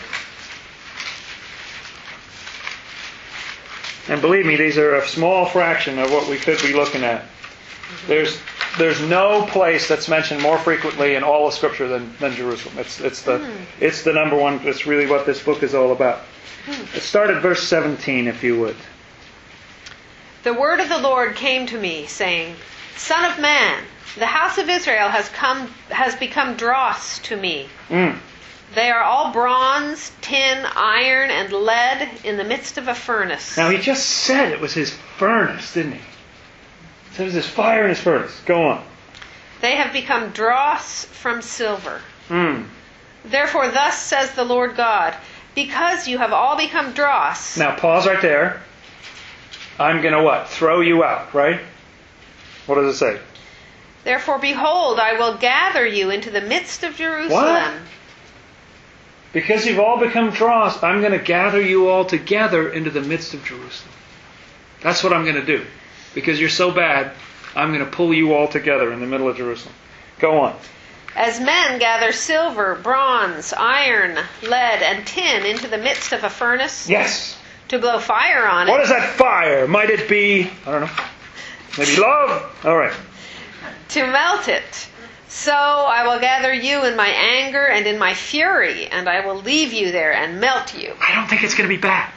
Speaker 1: And believe me, these are a small fraction of what we could be looking at. There's no place that's mentioned more frequently in all of Scripture than Jerusalem. It's the number one. It's really what this book is all about. Let's start at verse 17, if you would.
Speaker 3: The word of the Lord came to me, saying, Son of man, the house of Israel has become dross to me. They are all bronze, tin, iron, and lead in the midst of a furnace.
Speaker 1: Now he just said it was his furnace, didn't he? He said it was his fire in his furnace. Go on.
Speaker 3: They have become dross from silver. Therefore thus says the Lord God, because you have all become dross.
Speaker 1: Now pause right there. I'm going to what? Throw you out, right? What does it say?
Speaker 3: Therefore behold, I will gather you into the midst of Jerusalem.
Speaker 1: What? Because you've all become dross, I'm going to gather you all together into the midst of Jerusalem. That's what I'm going to do. Because you're so bad, I'm going to pull you all together in the middle of Jerusalem. Go on.
Speaker 3: As men gather silver, bronze, iron, lead, and tin into the midst of a furnace.
Speaker 1: Yes.
Speaker 3: To blow fire on it.
Speaker 1: What is that fire? Might it be, I don't know, maybe love? All right.
Speaker 3: To melt it. So I will gather you in my anger and in my fury, and I will leave you there and melt you.
Speaker 1: I don't think it's going to be bad.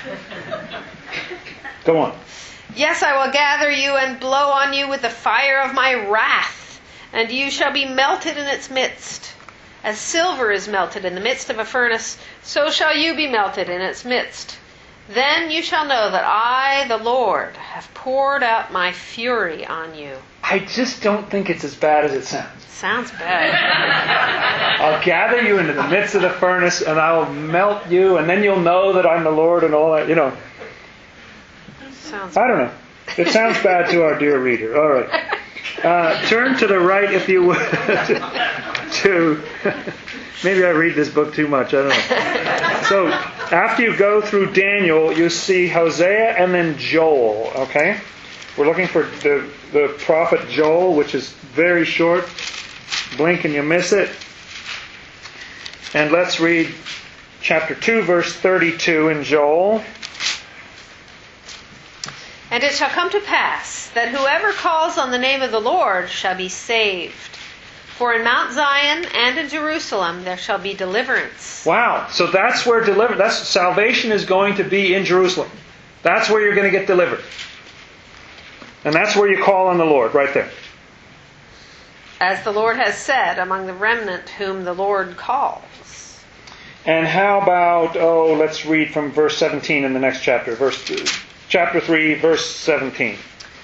Speaker 1: Go on.
Speaker 3: Yes, I will gather you and blow on you with the fire of my wrath, and you shall be melted in its midst. As silver is melted in the midst of a furnace, so shall you be melted in its midst. Then you shall know that I, the Lord, have poured out my fury on you.
Speaker 1: I just don't think it's as bad as it sounds.
Speaker 3: Sounds bad.
Speaker 1: I'll gather you into the midst of the furnace, and I'll melt you, and then you'll know that I'm the Lord and all that, you know.
Speaker 3: Sounds
Speaker 1: I don't know. It sounds bad to our dear reader. All right. Turn to the right, if you would, to... Maybe I read this book too much. I don't know. So, after you go through Daniel, you see Hosea and then Joel, okay? We're looking for the prophet Joel, which is very short. Blink and you miss it. And let's read chapter 2, verse 32 in Joel.
Speaker 3: And it shall come to pass that whoever calls on the name of the Lord shall be saved. For in Mount Zion and in Jerusalem there shall be deliverance.
Speaker 1: Wow. So that's where salvation is going to be in Jerusalem. That's where you're going to get delivered. And that's where you call on the Lord, right there.
Speaker 3: As the Lord has said, among the remnant whom the Lord calls.
Speaker 1: And how about, let's read from verse 17 in the next chapter. Chapter 3, verse 17.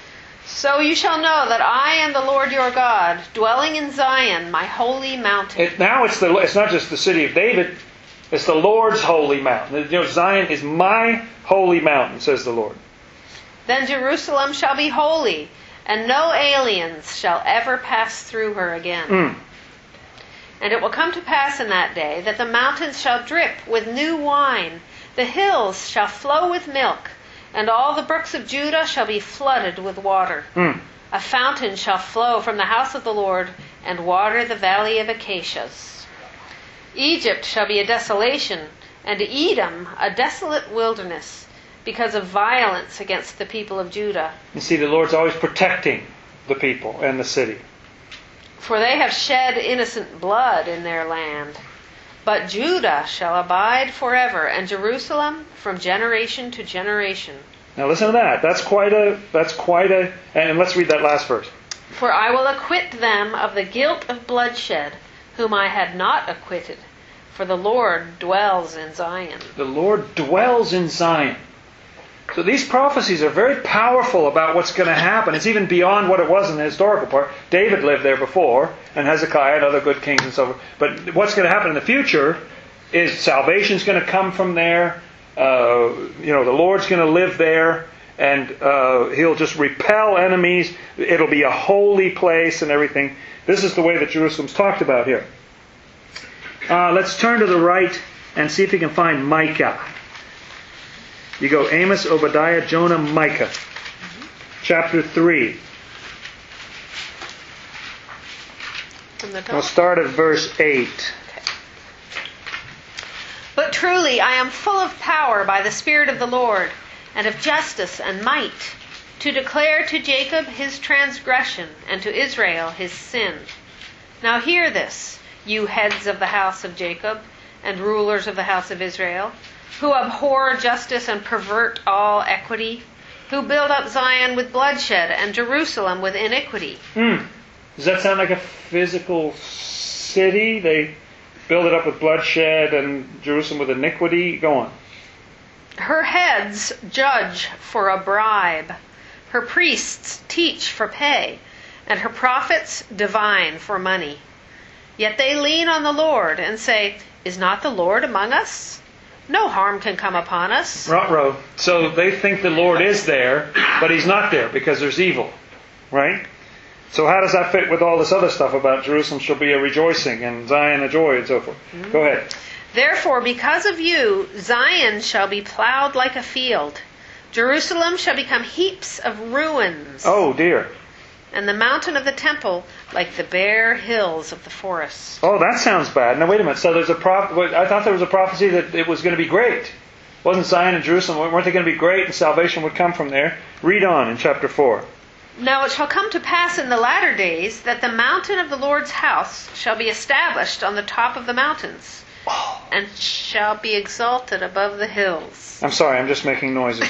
Speaker 3: So you shall know that I am the Lord your God, dwelling in Zion, my holy mountain.
Speaker 1: Now it's not just the city of David, it's the Lord's holy mountain. Zion is my holy mountain, says the Lord.
Speaker 3: Then Jerusalem shall be holy, and no aliens shall ever pass through her again. And it will come to pass in that day that the mountains shall drip with new wine, the hills shall flow with milk, and all the brooks of Judah shall be flooded with water. A fountain shall flow from the house of the Lord and water the valley of acacias. Egypt shall be a desolation, and Edom a desolate wilderness, because of violence against the people of Judah.
Speaker 1: You see, the Lord's always protecting the people and the city.
Speaker 3: For they have shed innocent blood in their land. But Judah shall abide forever, and Jerusalem from generation to generation.
Speaker 1: Now listen to that. That's quite a, and let's read that last verse.
Speaker 3: For I will acquit them of the guilt of bloodshed, whom I had not acquitted. For the Lord dwells in Zion.
Speaker 1: The Lord dwells in Zion. So these prophecies are very powerful about what's going to happen. It's even beyond what it was in the historical part. David lived there before, and Hezekiah and other good kings and so forth. But what's going to happen in the future is salvation's going to come from there. The Lord's going to live there, and He'll just repel enemies. It'll be a holy place and everything. This is the way that Jerusalem's talked about here. Let's turn to the right and see if we can find Micah. You go Amos, Obadiah, Jonah, Micah. Chapter 3.
Speaker 3: From the
Speaker 1: We'll start at verse 8.
Speaker 3: But truly I am full of power by the Spirit of the Lord, and of justice and might, to declare to Jacob his transgression, and to Israel his sin. Now hear this, you heads of the house of Jacob, and rulers of the house of Israel, who abhor justice and pervert all equity, who build up Zion with bloodshed and Jerusalem with iniquity.
Speaker 1: Does that sound like a physical city? They build it up with bloodshed and Jerusalem with iniquity? Go on.
Speaker 3: Her heads judge for a bribe. Her priests teach for pay, and her prophets divine for money. Yet they lean on the Lord and say, is not the Lord among us? No harm can come upon us.
Speaker 1: Ruh-roh. So they think the Lord is there, but He's not there because there's evil. Right? So how does that fit with all this other stuff about Jerusalem shall be a rejoicing and Zion a joy and so forth? Go ahead.
Speaker 3: Therefore, because of you, Zion shall be plowed like a field. Jerusalem shall become heaps of ruins.
Speaker 1: Oh, dear.
Speaker 3: And the mountain of the temple like the bare hills of the forests.
Speaker 1: Oh, that sounds bad. Now, wait a minute. So there's I thought there was a prophecy that it was going to be great. Wasn't Zion and Jerusalem, weren't they going to be great and salvation would come from there? Read on in chapter 4.
Speaker 3: Now it shall come to pass in the latter days that the mountain of the Lord's house shall be established on the top of the mountains, and shall be exalted above the hills.
Speaker 1: I'm sorry, I'm just making noises.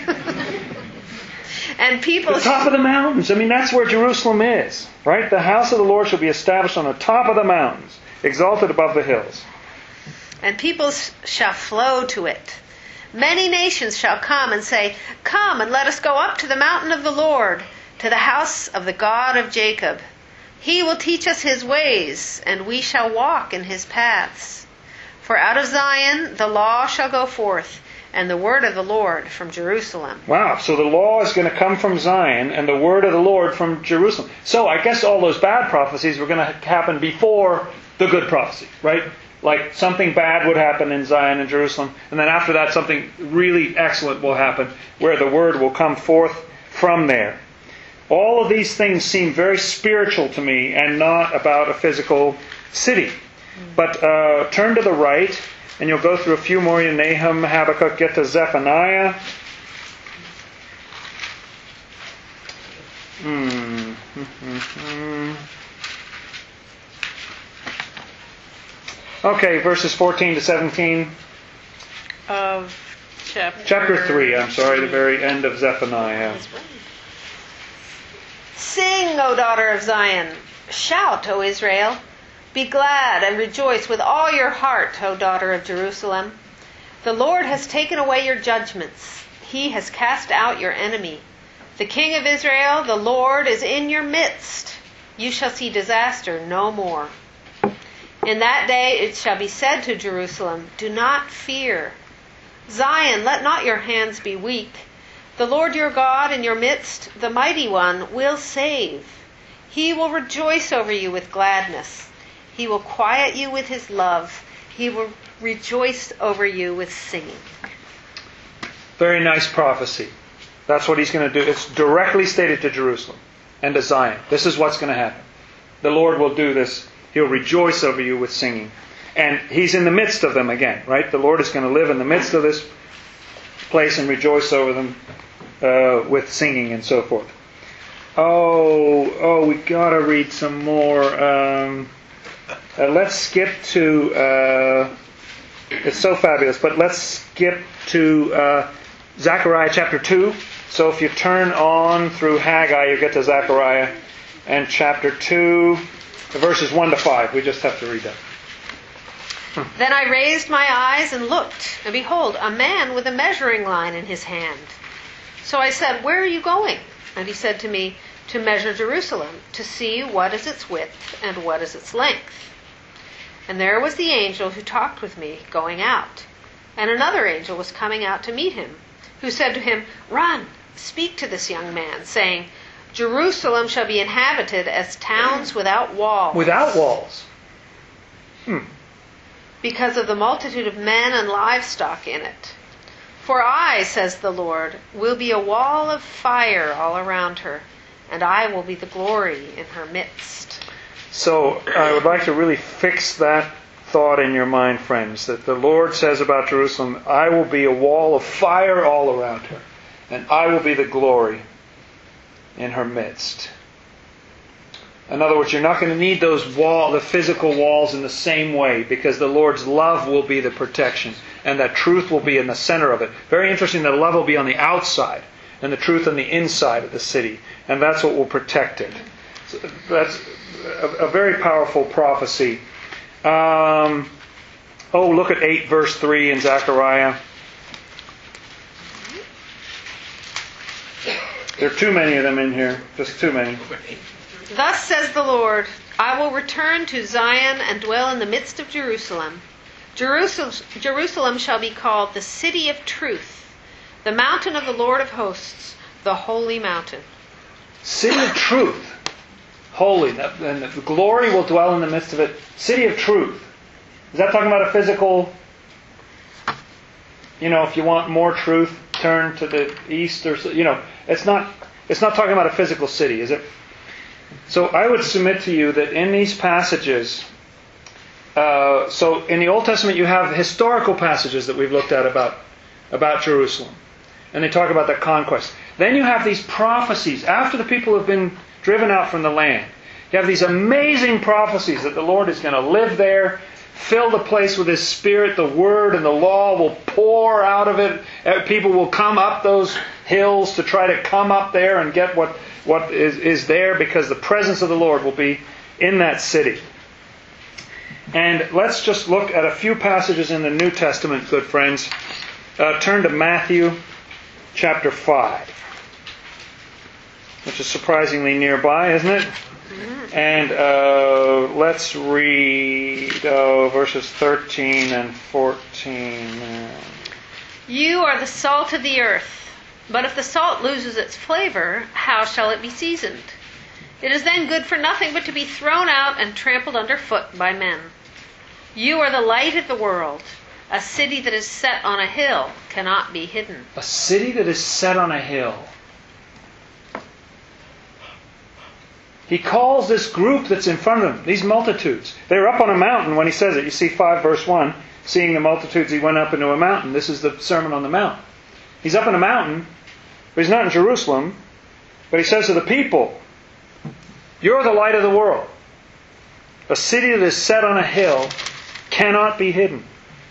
Speaker 3: And people...
Speaker 1: The top of the mountains. I mean, that's where Jerusalem is, right? The house of the Lord shall be established on the top of the mountains, exalted above the hills.
Speaker 3: And peoples shall flow to it. Many nations shall come and say, come and let us go up to the mountain of the Lord, to the house of the God of Jacob. He will teach us His ways, and we shall walk in His paths. For out of Zion the law shall go forth, and the word of the Lord from Jerusalem.
Speaker 1: Wow, so the law is going to come from Zion, and the word of the Lord from Jerusalem. So I guess all those bad prophecies were going to happen before the good prophecy, right? Like something bad would happen in Zion and Jerusalem, and then after that something really excellent will happen, where the word will come forth from there. All of these things seem very spiritual to me and not about a physical city. But turn to the right, and you'll go through a few more. Nahum, Habakkuk, get to Zephaniah. Okay, verses 14 to 17.
Speaker 3: Of
Speaker 1: Chapter 3, I'm sorry, the very end of Zephaniah.
Speaker 3: Sing, O daughter of Zion. Shout, O Israel. Be glad and rejoice with all your heart, O daughter of Jerusalem. The Lord has taken away your judgments. He has cast out your enemy. The King of Israel, the Lord, is in your midst. You shall see disaster no more. In that day it shall be said to Jerusalem, do not fear. Zion, let not your hands be weak. The Lord your God in your midst, the Mighty One, will save. He will rejoice over you with gladness. He will quiet you with his love. He will rejoice over you with singing.
Speaker 1: Very nice prophecy. That's what he's going to do. It's directly stated to Jerusalem and to Zion. This is what's going to happen. The Lord will do this. He'll rejoice over you with singing. And he's in the midst of them again, right? The Lord is going to live in the midst of this place and rejoice over them with singing and so forth. We got to read some more. Let's skip to... it's so fabulous, but let's skip to Zechariah chapter 2. So if you turn on through Haggai, you get to Zechariah and chapter 2, verses 1 to 5. We just have to read that.
Speaker 3: Then I raised my eyes and looked, and behold, a man with a measuring line in his hand. So I said, where are you going? And he said to me, to measure Jerusalem, to see what is its width and what is its length. And there was the angel who talked with me going out. And another angel was coming out to meet him, who said to him, run, speak to this young man, saying, Jerusalem shall be inhabited as towns without walls.
Speaker 1: Without walls.
Speaker 3: Because of the multitude of men and livestock in it. For I, says the Lord, will be a wall of fire all around her, and I will be the glory in her midst.
Speaker 1: So I would like to really fix that thought in your mind, friends, that the Lord says about Jerusalem, I will be a wall of fire all around her, and I will be the glory in her midst. In other words, you're not going to need the physical walls in the same way, because the Lord's love will be the protection, and that truth will be in the center of it. Very interesting that love will be on the outside, and the truth on the inside of the city, and that's what will protect it. So that's a very powerful prophecy. Look at 8 verse 3 in Zechariah. There are too many of them in here. Just too many.
Speaker 3: Thus says the Lord, I will return to Zion and dwell in the midst of Jerusalem. Jerusalem shall be called the city of truth, the mountain of the Lord of hosts, the holy mountain. City of truth.
Speaker 1: Holy. And the glory will dwell in the midst of it. City of truth. Is that talking about a physical... if you want more truth, turn to the east or... it's not talking about a physical city, is it? So I would submit to you that in these passages... so in the Old Testament you have historical passages that we've looked at about Jerusalem. And they talk about the conquest. Then you have these prophecies after the people have been driven out from the land. You have these amazing prophecies that the Lord is going to live there, fill the place with His Spirit, the Word and the law will pour out of it. People will come up those hills to try to come up there and get what is there, because the presence of the Lord will be in that city. And let's just look at a few passages in the New Testament, good friends. Turn to Matthew chapter 5. Which is surprisingly nearby, isn't it? And let's read verses 13 and 14.
Speaker 3: You are the salt of the earth. But if the salt loses its flavor, how shall it be seasoned? It is then good for nothing but to be thrown out and trampled underfoot by men. You are the light of the world. A city that is set on a hill cannot be hidden.
Speaker 1: A city that is set on a hill. He calls this group that's in front of him, these multitudes. They were up on a mountain when he says it. You see 5 verse 1. Seeing the multitudes, he went up into a mountain. This is the Sermon on the Mount. He's up in a mountain, but he's not in Jerusalem. But he says to the people, you're the light of the world. A city that is set on a hill cannot be hidden.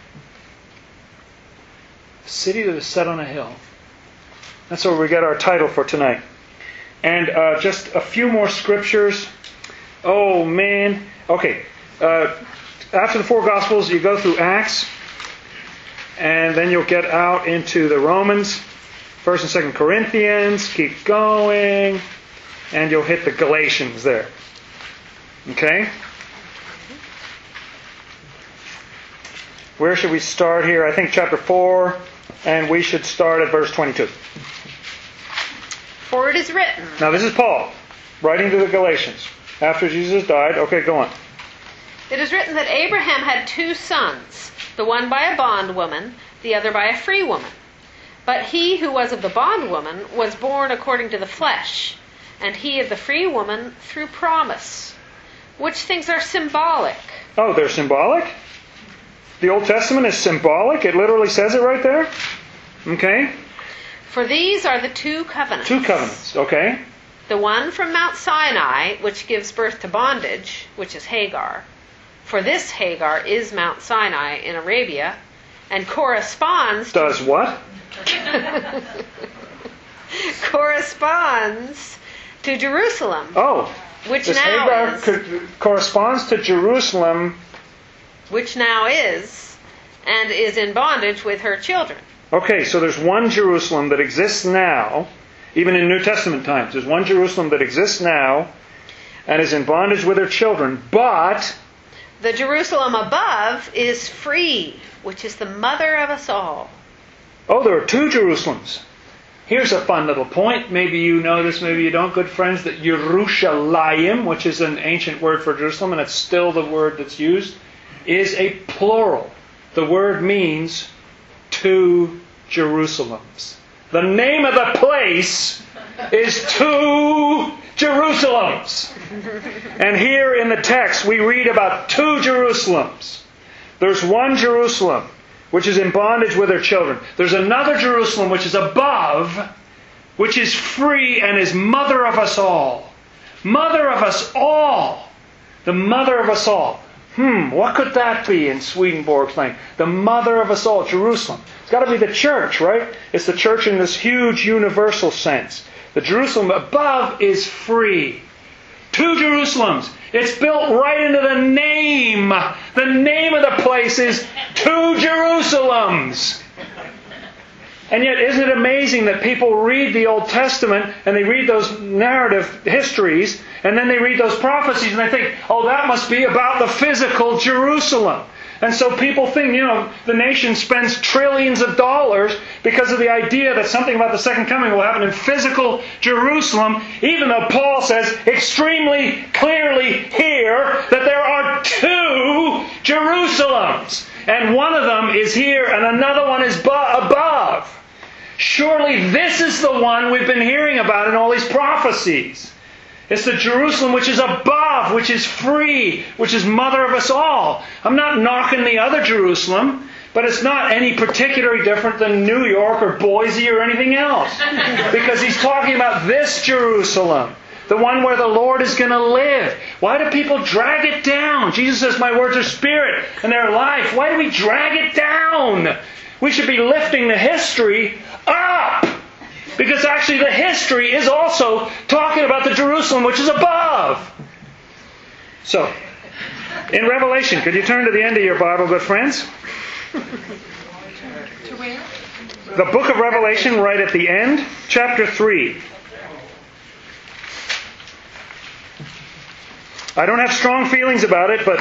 Speaker 1: A city that is set on a hill. That's where we get our title for tonight. And just a few more scriptures. Oh, man. Okay. After the 4 Gospels, you go through Acts. And then you'll get out into the Romans. 1st and 2nd Corinthians, keep going, and you'll hit the Galatians there. Okay? Where should we start here? I think chapter 4, and we should start at verse 22.
Speaker 3: For it is written.
Speaker 1: Now this is Paul, writing to the Galatians. After Jesus died, okay, go on.
Speaker 3: It is written that Abraham had 2 sons, the one by a bondwoman, the other by a free woman. But he who was of the bondwoman was born according to the flesh, and he of the free woman through promise. Which things are symbolic?
Speaker 1: Oh, they're symbolic? The Old Testament is symbolic? It literally says it right there? Okay.
Speaker 3: For these are the 2 covenants.
Speaker 1: 2 covenants, okay.
Speaker 3: The one from Mount Sinai, which gives birth to bondage, which is Hagar. For this Hagar is Mount Sinai in Arabia, and corresponds
Speaker 1: Does what?
Speaker 3: corresponds to Jerusalem,
Speaker 1: Oh,
Speaker 3: which
Speaker 1: this
Speaker 3: now
Speaker 1: Hagar
Speaker 3: is,
Speaker 1: corresponds to Jerusalem.
Speaker 3: which now is, and is in bondage with her children.
Speaker 1: Okay, so there's one Jerusalem that exists now, even in New Testament times. There's one Jerusalem that exists now and is in bondage with her children, but
Speaker 3: The Jerusalem above is free, which is the mother of us all.
Speaker 1: oh, there are 2 Jerusalems. Here's a fun little point. Maybe you know this, maybe you don't, good friends, that Yerushalayim, which is an ancient word for Jerusalem, and it's still the word that's used, is a plural. The word means 2 Jerusalems. The name of the place is 2 Jerusalems. And here in the text we read about 2 Jerusalems. There's one Jerusalem which is in bondage with her children. There's another Jerusalem which is above, which is free and is mother of us all. Mother of us all. The mother of us all. What could that be in Swedenborg's language? The mother of us all, Jerusalem. It's got to be the church, right? It's the church in this huge universal sense. The Jerusalem above is free. 2 Jerusalems. It's built right into the name. The name of the place is 2 Jerusalems. And yet, isn't it amazing that people read the Old Testament and they read those narrative histories and then they read those prophecies and they think, oh, that must be about the physical Jerusalem. And so people think, the nation spends trillions of dollars because of the idea that something about the second coming will happen in physical Jerusalem, even though Paul says extremely clearly here that there are 2 Jerusalems. And one of them is here and another one is above. Surely this is the one we've been hearing about in all these prophecies. It's the Jerusalem which is above, which is free, which is mother of us all. I'm not knocking the other Jerusalem, but it's not any particularly different than New York or Boise or anything else. Because he's talking about this Jerusalem, the one where the Lord is going to live. Why do people drag it down? Jesus says, my words are spirit and they're life. Why do we drag it down? We should be lifting the history up. Because actually the history is also talking about the Jerusalem which is above. So, in Revelation, could you turn to the end of your Bible, good friends?
Speaker 2: To where?
Speaker 1: The book of Revelation, right at the end, chapter 3. I don't have strong feelings about it, but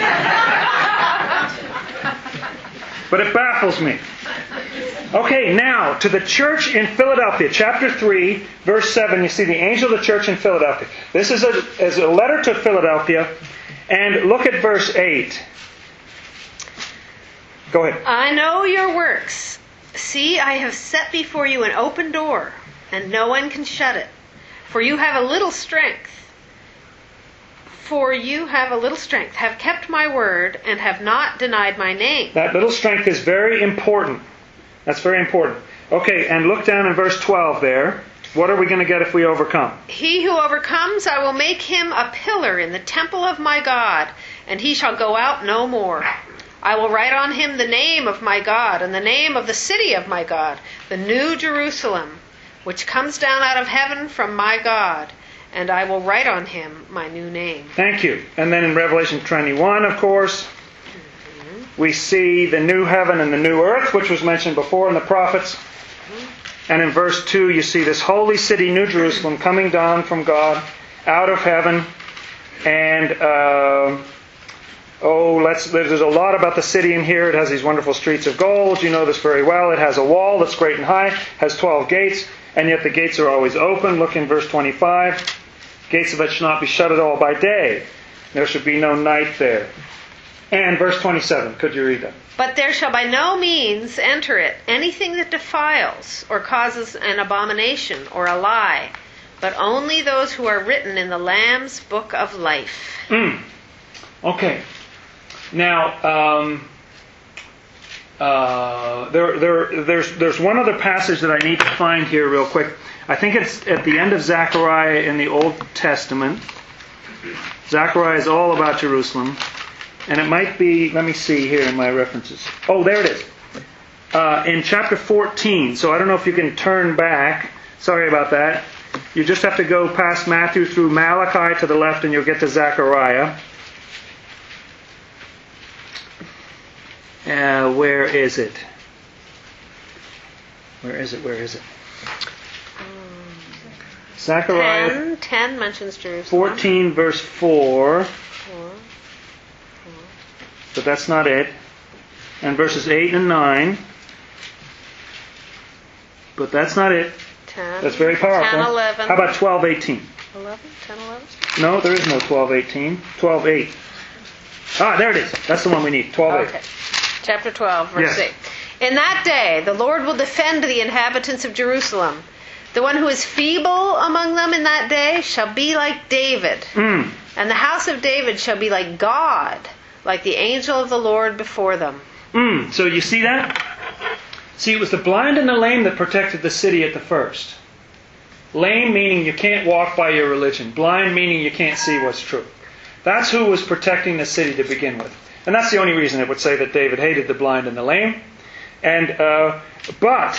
Speaker 1: it baffles me. Okay, now, to the church in Philadelphia, chapter 3, verse 7, you see the angel of the church in Philadelphia. This is a letter to Philadelphia, and look at verse 8. Go ahead.
Speaker 3: I know your works. See, I have set before you an open door, and no one can shut it. For you have a little strength. Have kept my word, and have not denied my name.
Speaker 1: That little strength is very important. That's very important. Okay, and look down in verse 12 there. What are we going to get if we overcome?
Speaker 3: He who overcomes, I will make him a pillar in the temple of my God, and he shall go out no more. I will write on him the name of my God, and the name of the city of my God, the new Jerusalem, which comes down out of heaven from my God, and I will write on him my new name.
Speaker 1: Thank you. And then in Revelation 21, of course, we see the new heaven and the new earth, which was mentioned before in the prophets. And in verse 2, you see this holy city, New Jerusalem, coming down from God out of heaven. And, there's a lot about the city in here. It has these wonderful streets of gold. You know this very well. It has a wall that's great and high, has 12 gates, and yet the gates are always open. Look in verse 25. Gates of it shall not be shut at all by day. There should be no night there. And verse 27, could you read that?
Speaker 3: But there shall by no means enter it anything that defiles or causes an abomination or a lie, but only those who are written in the Lamb's book of life.
Speaker 1: Okay. Now, there's one other passage that I need to find here real quick. I think it's at the end of Zechariah in the Old Testament. Zechariah is all about Jerusalem. And it might be, let me see here in my references. Oh, there it is. In chapter 14. So I don't know if you can turn back. Sorry about that. You just have to go past Matthew through Malachi to the left and you'll get to Zechariah. Where is it? Where is it? Zechariah
Speaker 3: 10 mentions Jerusalem.
Speaker 1: 14 verse 4. But that's not it. And verses 8 and 9. But that's not it.
Speaker 3: 10.
Speaker 1: That's very powerful.
Speaker 3: 10, 11.
Speaker 1: How about 12, 18?
Speaker 3: 11? 10, 11?
Speaker 1: No, there is no 12, 18. 12, 8. Ah, there it is. That's the one we need. 12, 8.
Speaker 3: Okay. Chapter 12, verse
Speaker 1: Yes.
Speaker 3: 8. In that day, the Lord will defend the inhabitants of Jerusalem. The one who is feeble among them in that day shall be like David. And the house of David shall be like God, like the angel of the Lord before them.
Speaker 1: So you see that? See, it was the blind and the lame that protected the city at the first. Lame meaning you can't walk by your religion. Blind meaning you can't see what's true. That's who was protecting the city to begin with. And that's the only reason it would say that David hated the blind and the lame. And but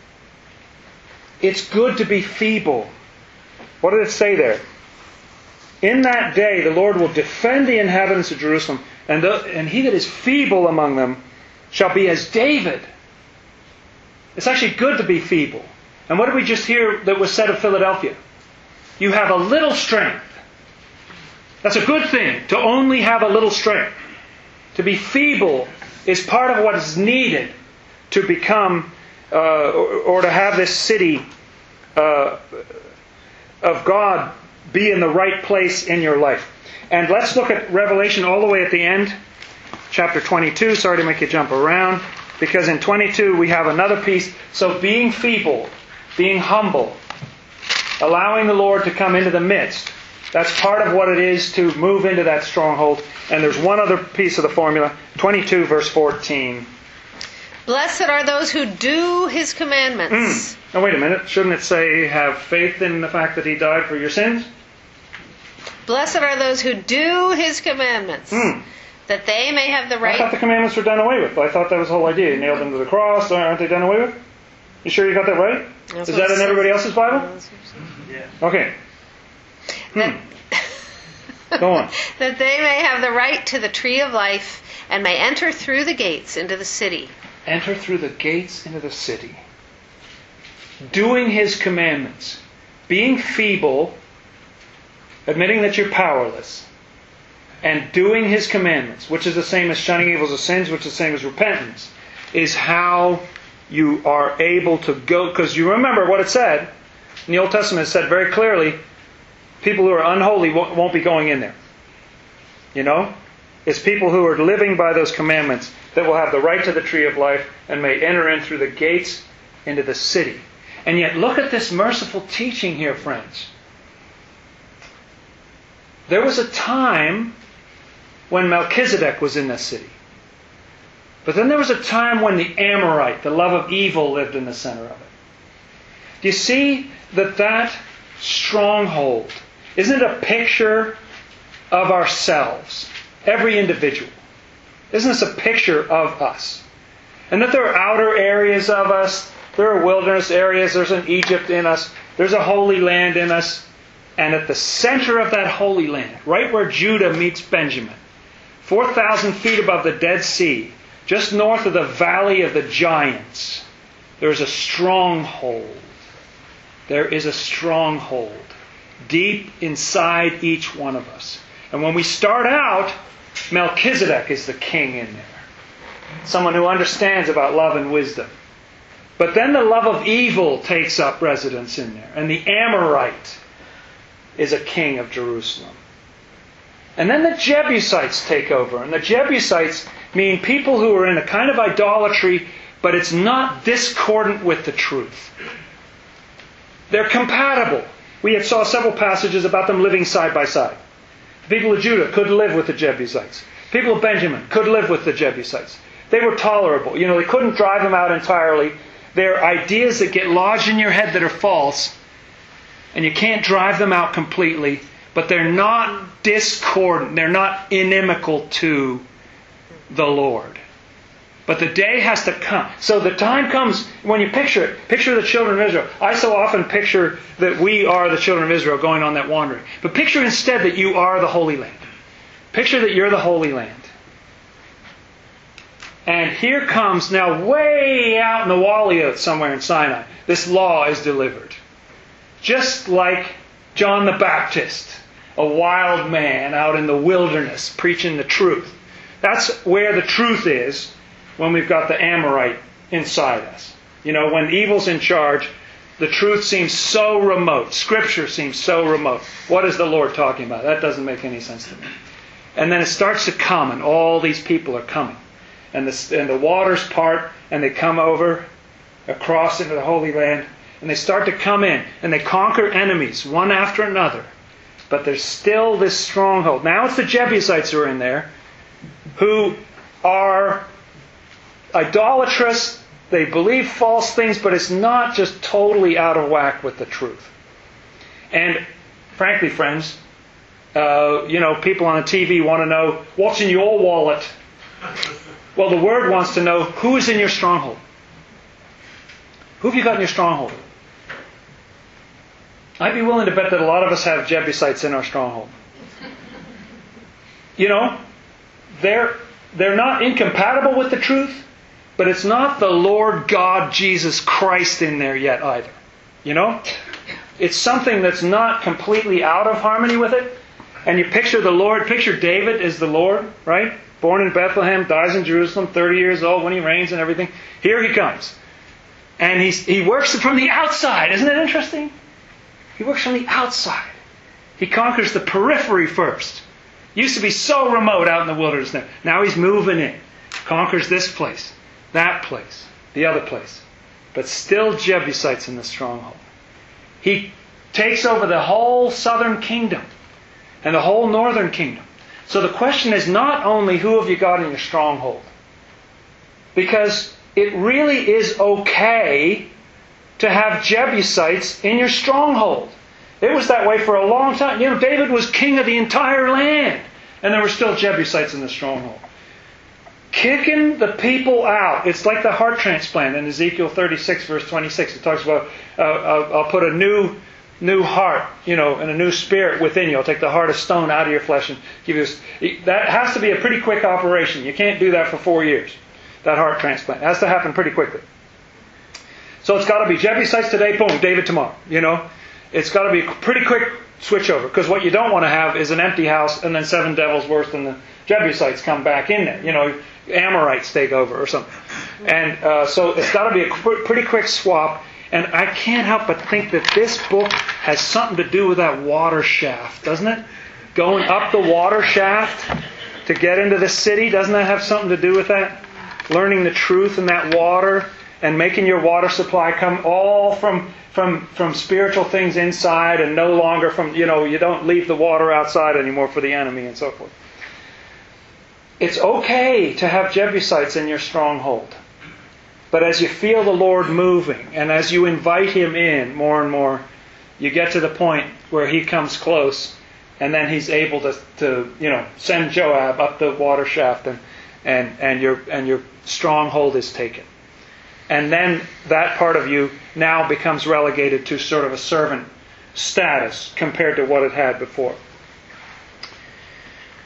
Speaker 1: it's good to be feeble. What did it say there? In that day the Lord will defend the inhabitants of Jerusalem, and he that is feeble among them shall be as David. It's actually good to be feeble. And what did we just hear that was said of Philadelphia? You have a little strength. That's a good thing, to only have a little strength. To be feeble is part of what is needed to become, or to have this city of God be in the right place in your life. And let's look at Revelation all the way at the end, chapter 22. Sorry to make you jump around, because in 22 we have another piece. So being feeble, being humble, allowing the Lord to come into the midst, that's part of what it is to move into that stronghold. And there's one other piece of the formula, 22 verse 14.
Speaker 3: Blessed are those who do His commandments.
Speaker 1: Now wait a minute, shouldn't it say have faith in the fact that He died for your sins?
Speaker 3: Blessed are those who do His commandments, that they may have the
Speaker 1: I
Speaker 3: right...
Speaker 1: thought the commandments were done away with. I thought that was the whole idea. You nailed them to the cross. Aren't they done away with? You sure you got that right?
Speaker 3: That's
Speaker 1: Is
Speaker 3: what
Speaker 1: that
Speaker 3: it
Speaker 1: in
Speaker 3: says.
Speaker 1: everybody else's Bible?
Speaker 4: Yeah.
Speaker 1: Okay. Go on.
Speaker 3: That they may have the right to the tree of life and may enter through the gates into the city.
Speaker 1: Enter through the gates into the city. Doing His commandments. Being feeble, admitting that you're powerless, and doing His commandments, which is the same as shunning evils of sins, which is the same as repentance, is how you are able to go. Because you remember what it said in the Old Testament. It said very clearly, people who are unholy won't be going in there. You know? It's people who are living by those commandments that will have the right to the tree of life and may enter in through the gates into the city. And yet look at this merciful teaching here, friends. There was a time when Melchizedek was in the city. But then there was a time when the Amorite, the love of evil, lived in the center of it. Do you see that stronghold, isn't it a picture of ourselves? Every individual. Isn't this a picture of us? And that there are outer areas of us, there are wilderness areas, there's an Egypt in us, there's a holy land in us, and at the center of that holy land, right where Judah meets Benjamin, 4,000 feet above the Dead Sea, just north of the Valley of the Giants, There's a stronghold. There is a stronghold deep inside each one of us. And when we start out, Melchizedek is the king in there. Someone who understands about love and wisdom. But then the love of evil takes up residence in there. And the Amorite is a king of Jerusalem. And then the Jebusites take over. And the Jebusites mean people who are in a kind of idolatry, but it's not discordant with the truth. They're compatible. We have saw several passages about them living side by side. The people of Judah could live with the Jebusites. The people of Benjamin could live with the Jebusites. They were tolerable. They couldn't drive them out entirely. They're ideas that get lodged in your head that are false, and you can't drive them out completely, but they're not discordant. They're not inimical to the Lord. But the day has to come. So the time comes when you picture the children of Israel. I so often picture that we are the children of Israel going on that wandering. But picture instead that you are the Holy Land. Picture that you're the Holy Land. And here comes, now way out in the Waliot somewhere in Sinai, this law is delivered. Just like John the Baptist, a wild man out in the wilderness preaching the truth. That's where the truth is when we've got the Amorite inside us. When evil's in charge, the truth seems so remote. Scripture seems so remote. What is the Lord talking about? That doesn't make any sense to me. And then it starts to come, and all these people are coming. And the waters part, and they come over across into the Holy Land, and they start to come in, and they conquer enemies one after another. But there's still this stronghold. Now it's the Jebusites who are in there, who are idolatrous. They believe false things, but it's not just totally out of whack with the truth. And frankly, friends, people on the TV want to know what's in your wallet. Well, the Word wants to know who is in your stronghold. Who have you got in your stronghold? I'd be willing to bet that a lot of us have Jebusites in our stronghold. They're not incompatible with the truth, but it's not the Lord God Jesus Christ in there yet either. It's something that's not completely out of harmony with it. And you picture the Lord, picture David as the Lord, right? Born in Bethlehem, dies in Jerusalem, 30 years old when he reigns and everything. Here he comes. And he works from the outside. Isn't it interesting? He works from the outside. He conquers the periphery first. Used to be so remote out in the wilderness. Now he's moving in. Conquers this place, that place, the other place. But still Jebusites in the stronghold. He takes over the whole southern kingdom and the whole northern kingdom. So the question is not only who have you got in your stronghold. Because it really is okay to have Jebusites in your stronghold. It was that way for a long time. David was king of the entire land. And there were still Jebusites in the stronghold. Kicking the people out. It's like the heart transplant in Ezekiel 36 verse 26. It talks about, I'll put a new heart, and a new spirit within you. I'll take the heart of stone out of your flesh and give you this. That has to be a pretty quick operation. You can't do that for 4 years. That heart transplant. It has to happen pretty quickly. So it's got to be Jebusites today, boom, David tomorrow. It's got to be a pretty quick switch over. Because what you don't want to have is an empty house and then 7 devils worse than the Jebusites come back in there. Amorites take over or something. And so it's got to be a pretty quick swap. And I can't help but think that this book has something to do with that water shaft, doesn't it? Going up the water shaft to get into the city, doesn't that have something to do with that? Learning the truth in that water and making your water supply come all from spiritual things inside and no longer from, you don't leave the water outside anymore for the enemy and so forth. It's okay to have Jebusites in your stronghold. But as you feel the Lord moving, and as you invite Him in more and more, you get to the point where He comes close, and then He's able to send Joab up the water shaft, and your stronghold is taken. And then that part of you now becomes relegated to sort of a servant status compared to what it had before.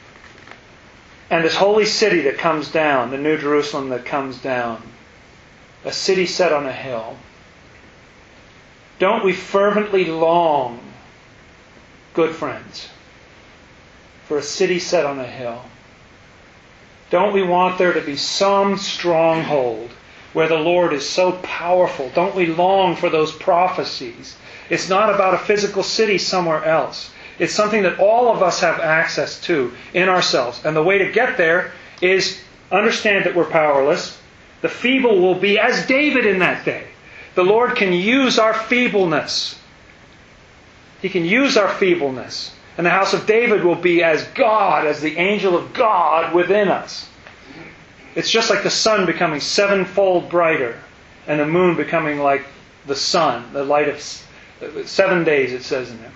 Speaker 1: And this holy city that comes down, the New Jerusalem that comes down, a city set on a hill. Don't we fervently long, good friends, for a city set on a hill? Don't we want there to be some stronghold where the Lord is so powerful? Don't we long for those prophecies? It's not about a physical city somewhere else. It's something that all of us have access to in ourselves. And the way to get there is understand that we're powerless. The feeble will be as David in that day. The Lord can use our feebleness. He can use our feebleness. And the house of David will be as God, as the angel of God within us. It's just like the sun becoming sevenfold brighter and the moon becoming like the sun, the light of 7 days, it says in there.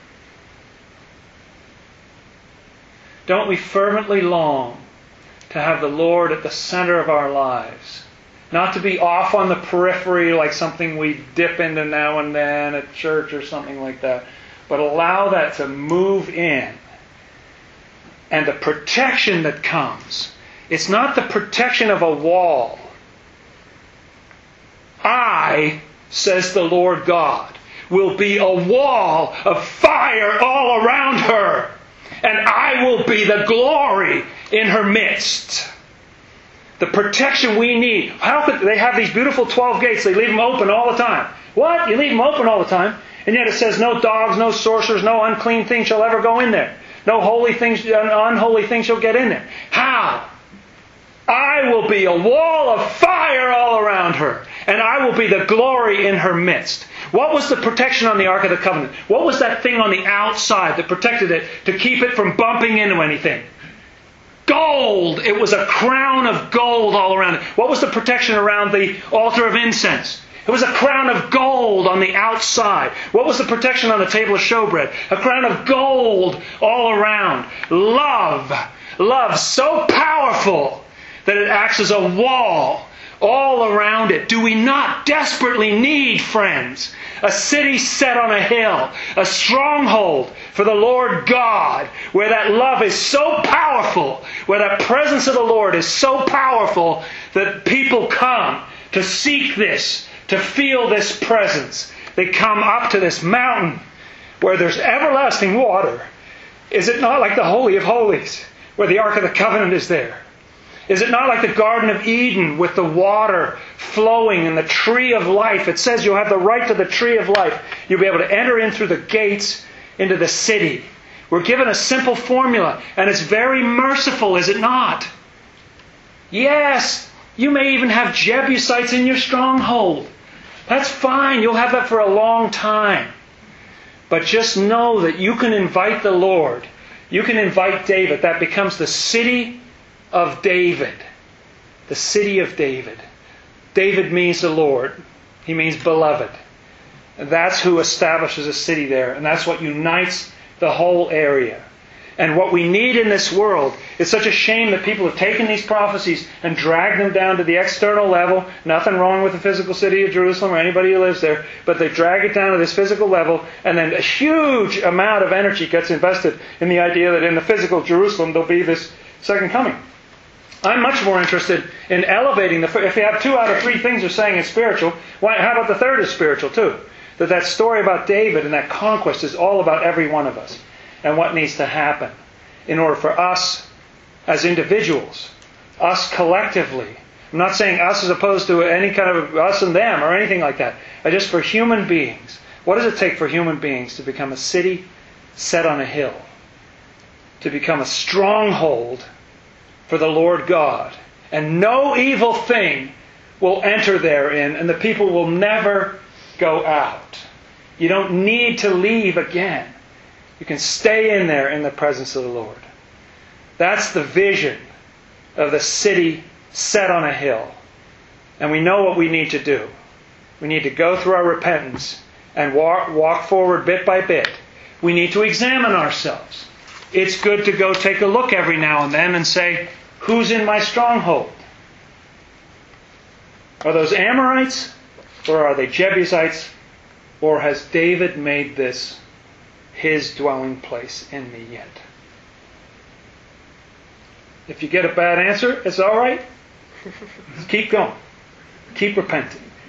Speaker 1: Don't we fervently long to have the Lord at the center of our lives? Not to be off on the periphery like something we dip into now and then at church or something like that. But allow that to move in. And the protection that comes, it's not the protection of a wall. I, says the Lord God, will be a wall of fire all around her. And I will be the glory in her midst. The protection we need. How could they have these beautiful 12 gates? They leave them open all the time. What? You leave them open all the time? And yet it says no dogs, no sorcerers, no unclean thing shall ever go in there. No holy things, unholy things shall get in there. How? I will be a wall of fire all around her. And I will be the glory in her midst. What was the protection on the Ark of the Covenant? What was that thing on the outside that protected it to keep it from bumping into anything? Gold. It was a crown of gold all around it. What was the protection around the altar of incense? It was a crown of gold on the outside. What was the protection on the table of showbread? A crown of gold all around. Love. Love so powerful that it acts as a wall all around it. Do we not desperately need, friends, a city set on a hill, a stronghold for the Lord God, where that love is so powerful, where that presence of the Lord is so powerful that people come to seek this, to feel this presence. They come up to this mountain where there's everlasting water. Is it not like the Holy of Holies, where the Ark of the Covenant is there? Is it not like the Garden of Eden with the water flowing and the tree of life? It says you'll have the right to the tree of life. You'll be able to enter in through the gates into the city. We're given a simple formula, and it's very merciful, is it not? Yes, you may even have Jebusites in your stronghold. That's fine. You'll have that for a long time. But just know that you can invite the Lord. You can invite David. That becomes the city of David. The city of David. David means the Lord. He means beloved. And that's who establishes a city there. And that's what unites the whole area. And what we need in this world, it's such a shame that people have taken these prophecies and dragged them down to the external level. Nothing wrong with the physical city of Jerusalem or anybody who lives there. But they drag it down to this physical level, and then a huge amount of energy gets invested in the idea that in the physical Jerusalem there'll be this second coming. I'm much more interested in elevating if you have 2 out of 3 things you're saying is spiritual, how about the third is spiritual too? That story about David and that conquest is all about every one of us and what needs to happen in order for us as individuals, us collectively. I'm not saying us as opposed to any kind of us and them or anything like that. Just for human beings. What does it take for human beings to become a city set on a hill? To become a stronghold for the Lord God. And no evil thing will enter therein, and the people will never go out. You don't need to leave again. You can stay in there in the presence of the Lord. That's the vision of the city set on a hill. And we know what we need to do. We need to go through our repentance and walk forward bit by bit. We need to examine ourselves. It's good to go take a look every now and then and say, who's in my stronghold? Are those Amorites? Or are they Jebusites? Or has David made this his dwelling place in me yet? If you get a bad answer, it's all right. Keep going. Keep repenting.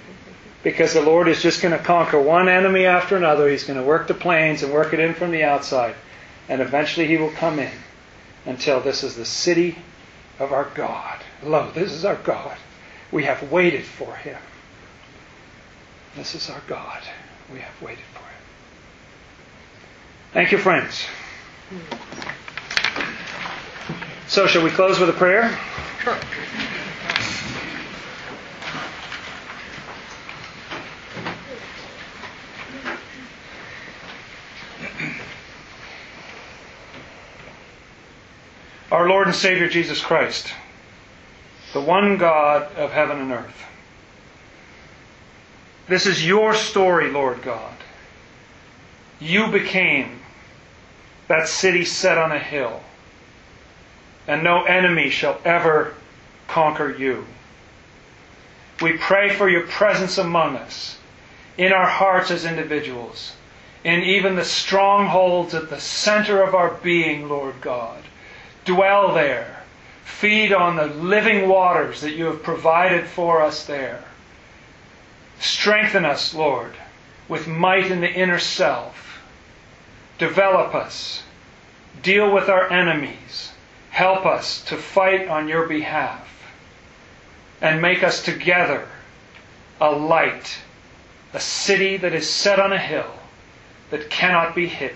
Speaker 1: Because the Lord is just going to conquer one enemy after another. He's going to work the plains and work it in from the outside. And eventually He will come in until this is the city of our God. Lo, this is our God. We have waited for Him. This is our God. We have waited for Him. Thank you, friends. So, shall we close with a prayer?
Speaker 2: Sure.
Speaker 1: Our Lord and Savior Jesus Christ, the one God of heaven and earth. This is your story, Lord God. You became that city set on a hill, and no enemy shall ever conquer you. We pray for your presence among us, in our hearts as individuals, in even the strongholds at the center of our being, Lord God. Dwell there. Feed on the living waters that you have provided for us there. Strengthen us, Lord, with might in the inner self. Develop us. Deal with our enemies. Help us to fight on your behalf. And make us together a light, a city that is set on a hill that cannot be hidden.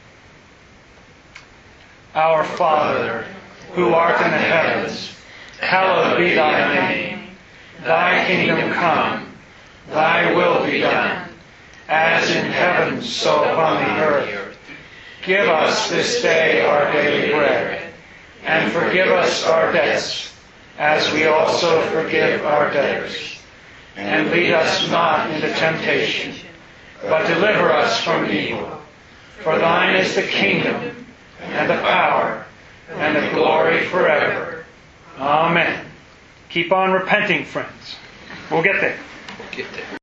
Speaker 1: Our Father, who art in the heavens, hallowed be thy name. Thy kingdom come, thy will be done, as in heaven, so upon the earth. Give us this day our daily bread, and forgive us our debts, as we also forgive our debtors. And lead us not into temptation, but deliver us from evil. For thine is the kingdom, and the power, and the glory forever. Amen. Keep on repenting, friends. We'll get there.